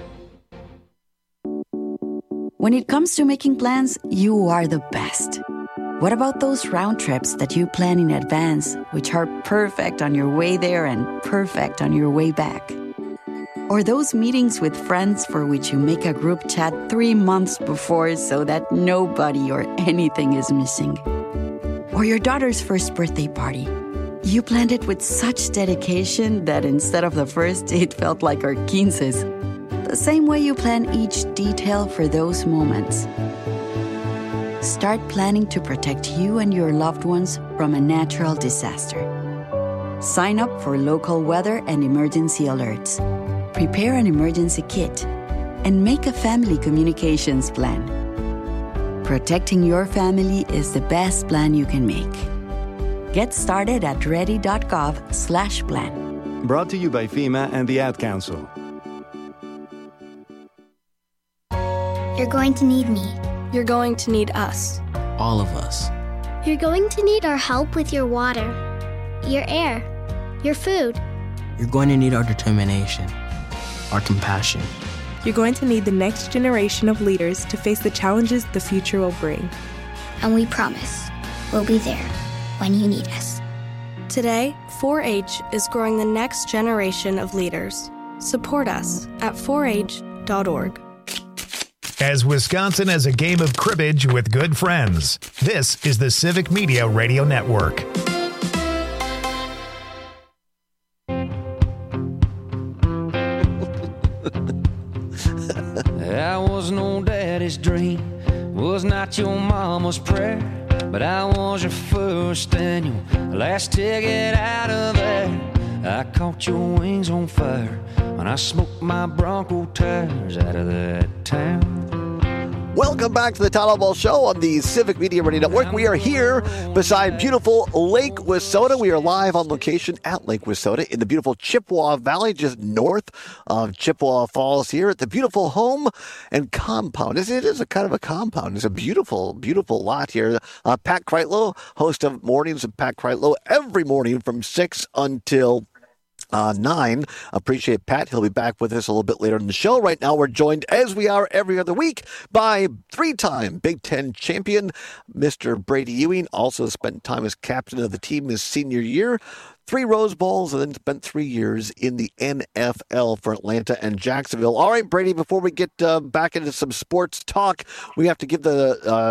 When it comes to making plans, you are the best. What about those round trips that you plan in advance, which are perfect on your way there and perfect on your way back? Or those meetings with friends for which you make a group chat three months before so that nobody or anything is missing? Or your daughter's first birthday party. You planned it with such dedication that instead of the first, it felt like our quinces. The same way you plan each detail for those moments. Start planning to protect you and your loved ones from a natural disaster. Sign up for local weather and emergency alerts. Prepare an emergency kit. And make a family communications plan. Protecting your family is the best plan you can make. Get started at ready.gov slash plan. Brought to you by FEMA and the Ad Council. You're going to need me. You're going to need us. All of us. You're going to need our help with your water, your air, your food. You're going to need our determination, our compassion. You're going to need the next generation of leaders to face the challenges the future will bring. And we promise we'll be there when you need us. Today, four H is growing the next generation of leaders. Support us at four H dot org. As Wisconsin has a game of cribbage with good friends, this is the Civic Media Radio Network. That was no daddy's dream, was not your mama's prayer, but I was your first and your last ticket out of there. I caught your wings on fire when I smoked my Bronco tires out of that town. Welcome back to the Todd Ball Show on the Civic Media Radio Network. We are here beside beautiful Lake Wissota. We are live on location at Lake Wissota in the beautiful Chippewa Valley, just north of Chippewa Falls here at the beautiful home and compound. It is a kind of a compound. It's a beautiful, beautiful lot here. Uh, Pat Kreitlow, host of Mornings with Pat Kreitlow, every morning from six until Uh, nine. Appreciate Pat. He'll be back with us a little bit later in the show. Right now, we're joined, as we are every other week, by three-time Big Ten champion, Mister Brady Ewing. Also spent time as captain of the team his senior year. Three Rose Bowls, and then spent three years in the N F L for Atlanta and Jacksonville. All right, Brady, before we get uh, back into some sports talk, we have to give the uh,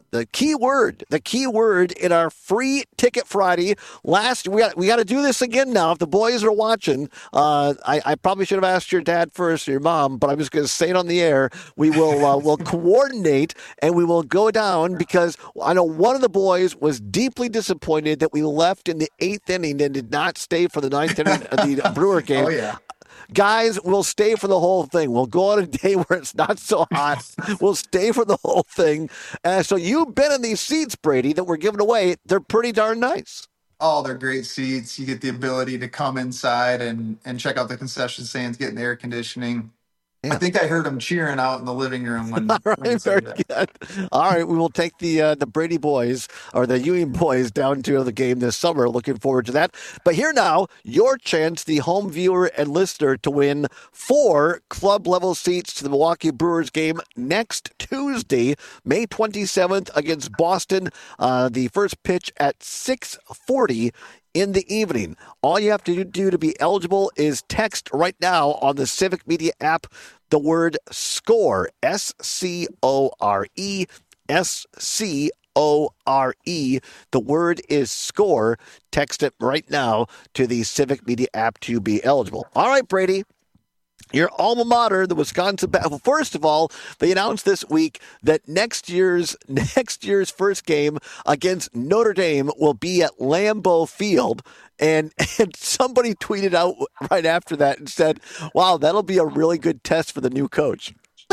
The key word, the key word in our free ticket Friday. Last, we got we got to do this again now. If the boys are watching, uh, I, I probably should have asked your dad first or your mom, but I'm just going to say it on the air. We will uh, we'll coordinate and we will go down because I know one of the boys was deeply disappointed that we left in the eighth inning and did not stay for the ninth inning of the Brewer game. Oh yeah. Guys, we'll stay for the whole thing. We'll go on a day where it's not so hot. We'll stay for the whole thing. Uh, so you've been in these seats, Brady, that we're giving away. They're pretty darn nice. Oh, they're great seats. You get the ability to come inside and, and check out the concession stands, get in air conditioning. Yeah. I think I heard them cheering out in the living room. When, All right, when very good. All right, we will take the uh, the Brady boys or the Ewing boys down to the game this summer. Looking forward to that. But here now, your chance, the home viewer and listener, to win four club-level seats to the Milwaukee Brewers game next Tuesday, May twenty-seventh against Boston. Uh, the first pitch at six forty in the evening. All you have to do to be eligible is text right now on the Civic Media app the word SCORE, S C O R E, S C O R E. The word is SCORE. Text it right now to the Civic Media app to be eligible. All right, Brady. Your alma mater, the Wisconsin. Well, first of all, they announced this week that next year's next year's first game against Notre Dame will be at Lambeau Field, and and somebody tweeted out right after that and said, "Wow, that'll be a really good test for the new coach."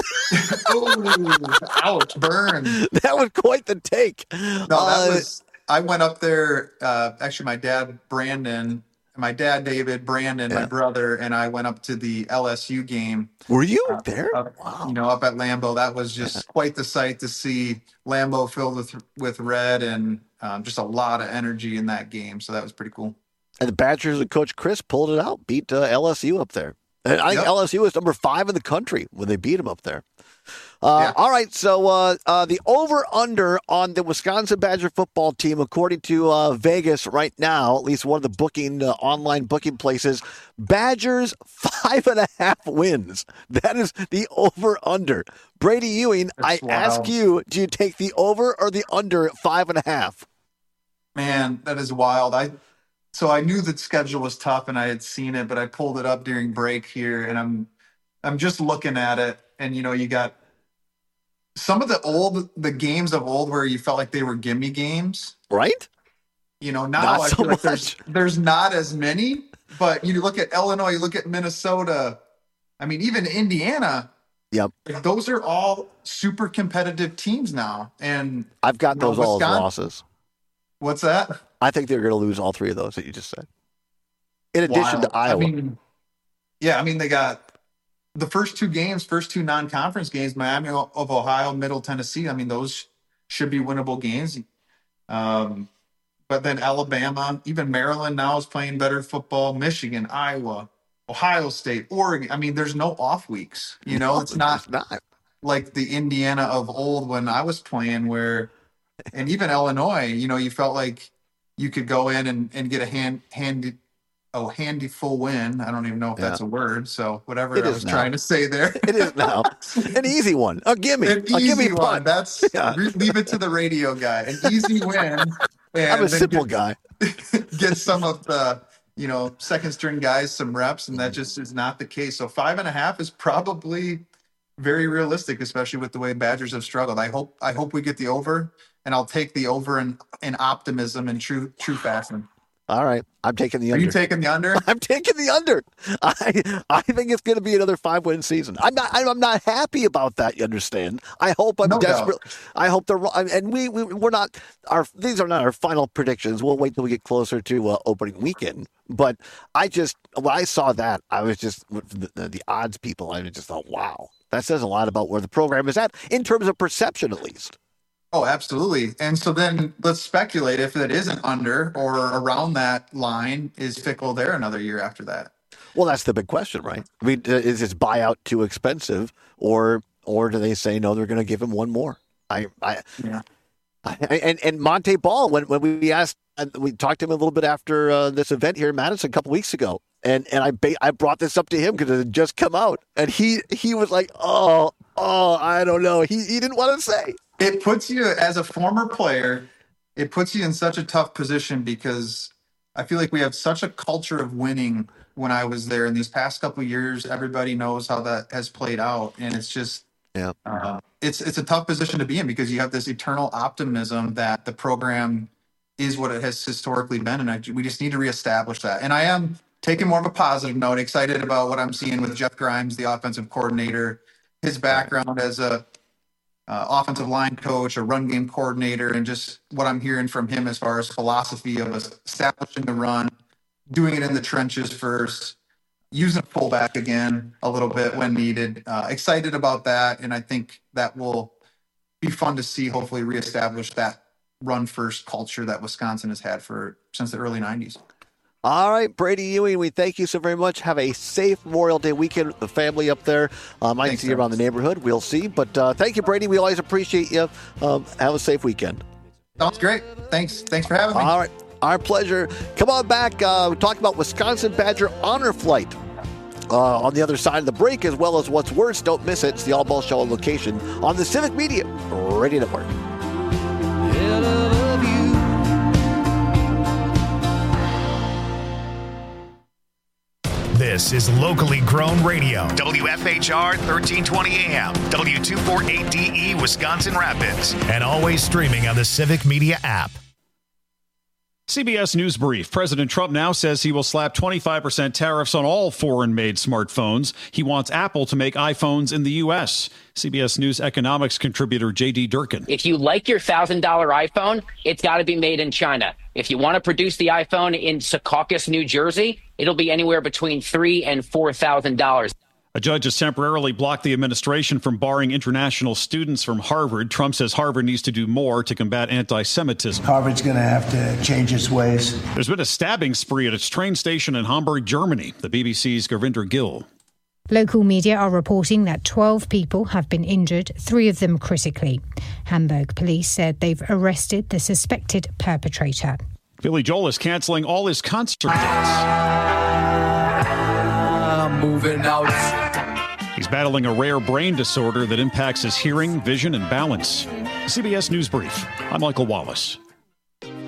Ooh, ouch, burn. That was quite the take. No, that uh, was. I went up there. Uh, actually, my dad, Brandon. My dad, David, Brandon, yeah. my brother, and I went up to the L S U game. Were you uh, there? Up, wow. You know, up at Lambeau. That was just yeah. quite the sight to see Lambeau filled with with red and um, just a lot of energy in that game. So that was pretty cool. And the Badgers and Coach Chris pulled it out, beat uh, L S U up there. And I think yep. L S U was number five in the country when they beat them up there. Uh, yeah. All right, so uh, uh, the over-under on the Wisconsin Badger football team, according to uh, Vegas right now, at least one of the booking uh, online booking places, Badgers five and a half wins. That is the over-under. Brady Ewing, That's I wild. ask you, do you take the over or the under at five and a half? Man, that is wild. I so I knew the schedule was tough and I had seen it, but I pulled it up during break here, and I'm I'm just looking at it, and you know, you got some of the old, the games of old where you felt like they were gimme games. Right. You know, now not I so feel like much. there's, there's not as many, but you look at Illinois, you look at Minnesota. I mean, even Indiana. Yep. Those are all super competitive teams now. And I've got those know, all Wisconsin, as losses. What's that? I think they're going to lose all three of those that you just said. In addition Wild. to Iowa. I mean, yeah, I mean, they got the first two games, first two non-conference games, Miami of Ohio, Middle Tennessee. I mean, those should be winnable games. Um, but then Alabama, even Maryland now is playing better football. Michigan, Iowa, Ohio State, Oregon. I mean, there's no off weeks. You know, no, it's not, not like the Indiana of old when I was playing where, and even Illinois, you know, you felt like you could go in and, and get a hand, handy, Oh, handy full win. I don't even know if yeah. that's a word. So whatever it I was now. trying to say there. It is now. An easy one. A gimme. An a easy gimme one. Fun. That's yeah. leave it to the radio guy. An easy win. And I'm a simple get, guy. Get some of the, you know, second string guys some reps, and that just is not the case. So five and a half is probably very realistic, especially with the way Badgers have struggled. I hope I hope we get the over, and I'll take the over in, in optimism and true true fashion. All right, I'm taking the Are under. Are you taking the under? I'm taking the under. I I think it's going to be another five win season. I'm not. I'm not happy about that. You understand? I hope I'm no desperate. Doubt. I hope they're wrong. And we, we we're not. Our these are not our final predictions. We'll wait till we get closer to uh, opening weekend. But I just when I saw that, I was just the, the, the odds people. I just thought, wow, that says a lot about where the program is at in terms of perception, at least. Oh, absolutely. And so then let's speculate if it isn't under or around that line, is Fickell there another year after that? Well, that's the big question, right? I mean, is his buyout too expensive, or or do they say no? They're going to give him one more. I, I, yeah. I and and Monte Ball, when when we asked, we talked to him a little bit after uh, this event here in Madison a couple weeks ago, and and I ba- I brought this up to him because it had just come out, and he he was like, oh oh, I don't know, he he didn't want to say. It puts you, as a former player, it puts you in such a tough position because I feel like we have such a culture of winning when I was there. In these past couple of years, everybody knows how that has played out. And it's just, yeah, uh, it's it's a tough position to be in because you have this eternal optimism that the program is what it has historically been. And I, we just need to reestablish that. And I am taking more of a positive note, excited about what I'm seeing with Jeff Grimes, the offensive coordinator, his background as a Uh, offensive line coach, a run game coordinator, and just what I'm hearing from him as far as philosophy of establishing the run, doing it in the trenches first, using a fullback again a little bit when needed. Uh, excited about that, and I think that will be fun to see, hopefully reestablish that run first culture that Wisconsin has had for since the early nineties. All right, Brady Ewing, we thank you so very much. Have a safe Memorial Day weekend with the family up there. I um, might Thanks, see you around the neighborhood. We'll see. But uh, thank you, Brady. We always appreciate you. Um, have a safe weekend. Sounds great. Thanks. Thanks for having me. All right. Our pleasure. Come on back. Uh, we talk about Wisconsin Badger Honor Flight uh, on the other side of the break, as well as what's worse. Don't miss it. It's the All Ball Show on location on the Civic Media Radio Network. This is locally grown radio. W F H R thirteen twenty A M, W two forty-eight D E, Wisconsin Rapids, and always streaming on the Civic Media app. C B S News Brief. President Trump now says he will slap twenty-five percent tariffs on all foreign-made smartphones. He wants Apple to make iPhones in the U S. C B S News economics contributor J D Durkin. If you like your one thousand dollars iPhone, it's got to be made in China. If you want to produce the iPhone in Secaucus, New Jersey, it'll be anywhere between three thousand dollars and four thousand dollars. A judge has temporarily blocked the administration from barring international students from Harvard. Trump says Harvard needs to do more to combat anti-Semitism. Harvard's going to have to change its ways. There's been a stabbing spree at its train station in Hamburg, Germany. The B B C's Govinder Gill. Local media are reporting that twelve people have been injured, three of them critically. Hamburg police said they've arrested the suspected perpetrator. Billy Joel is canceling all his concert dates. I'm moving out. He's battling a rare brain disorder that impacts his hearing, vision, and balance. C B S News Brief. I'm Michael Wallace.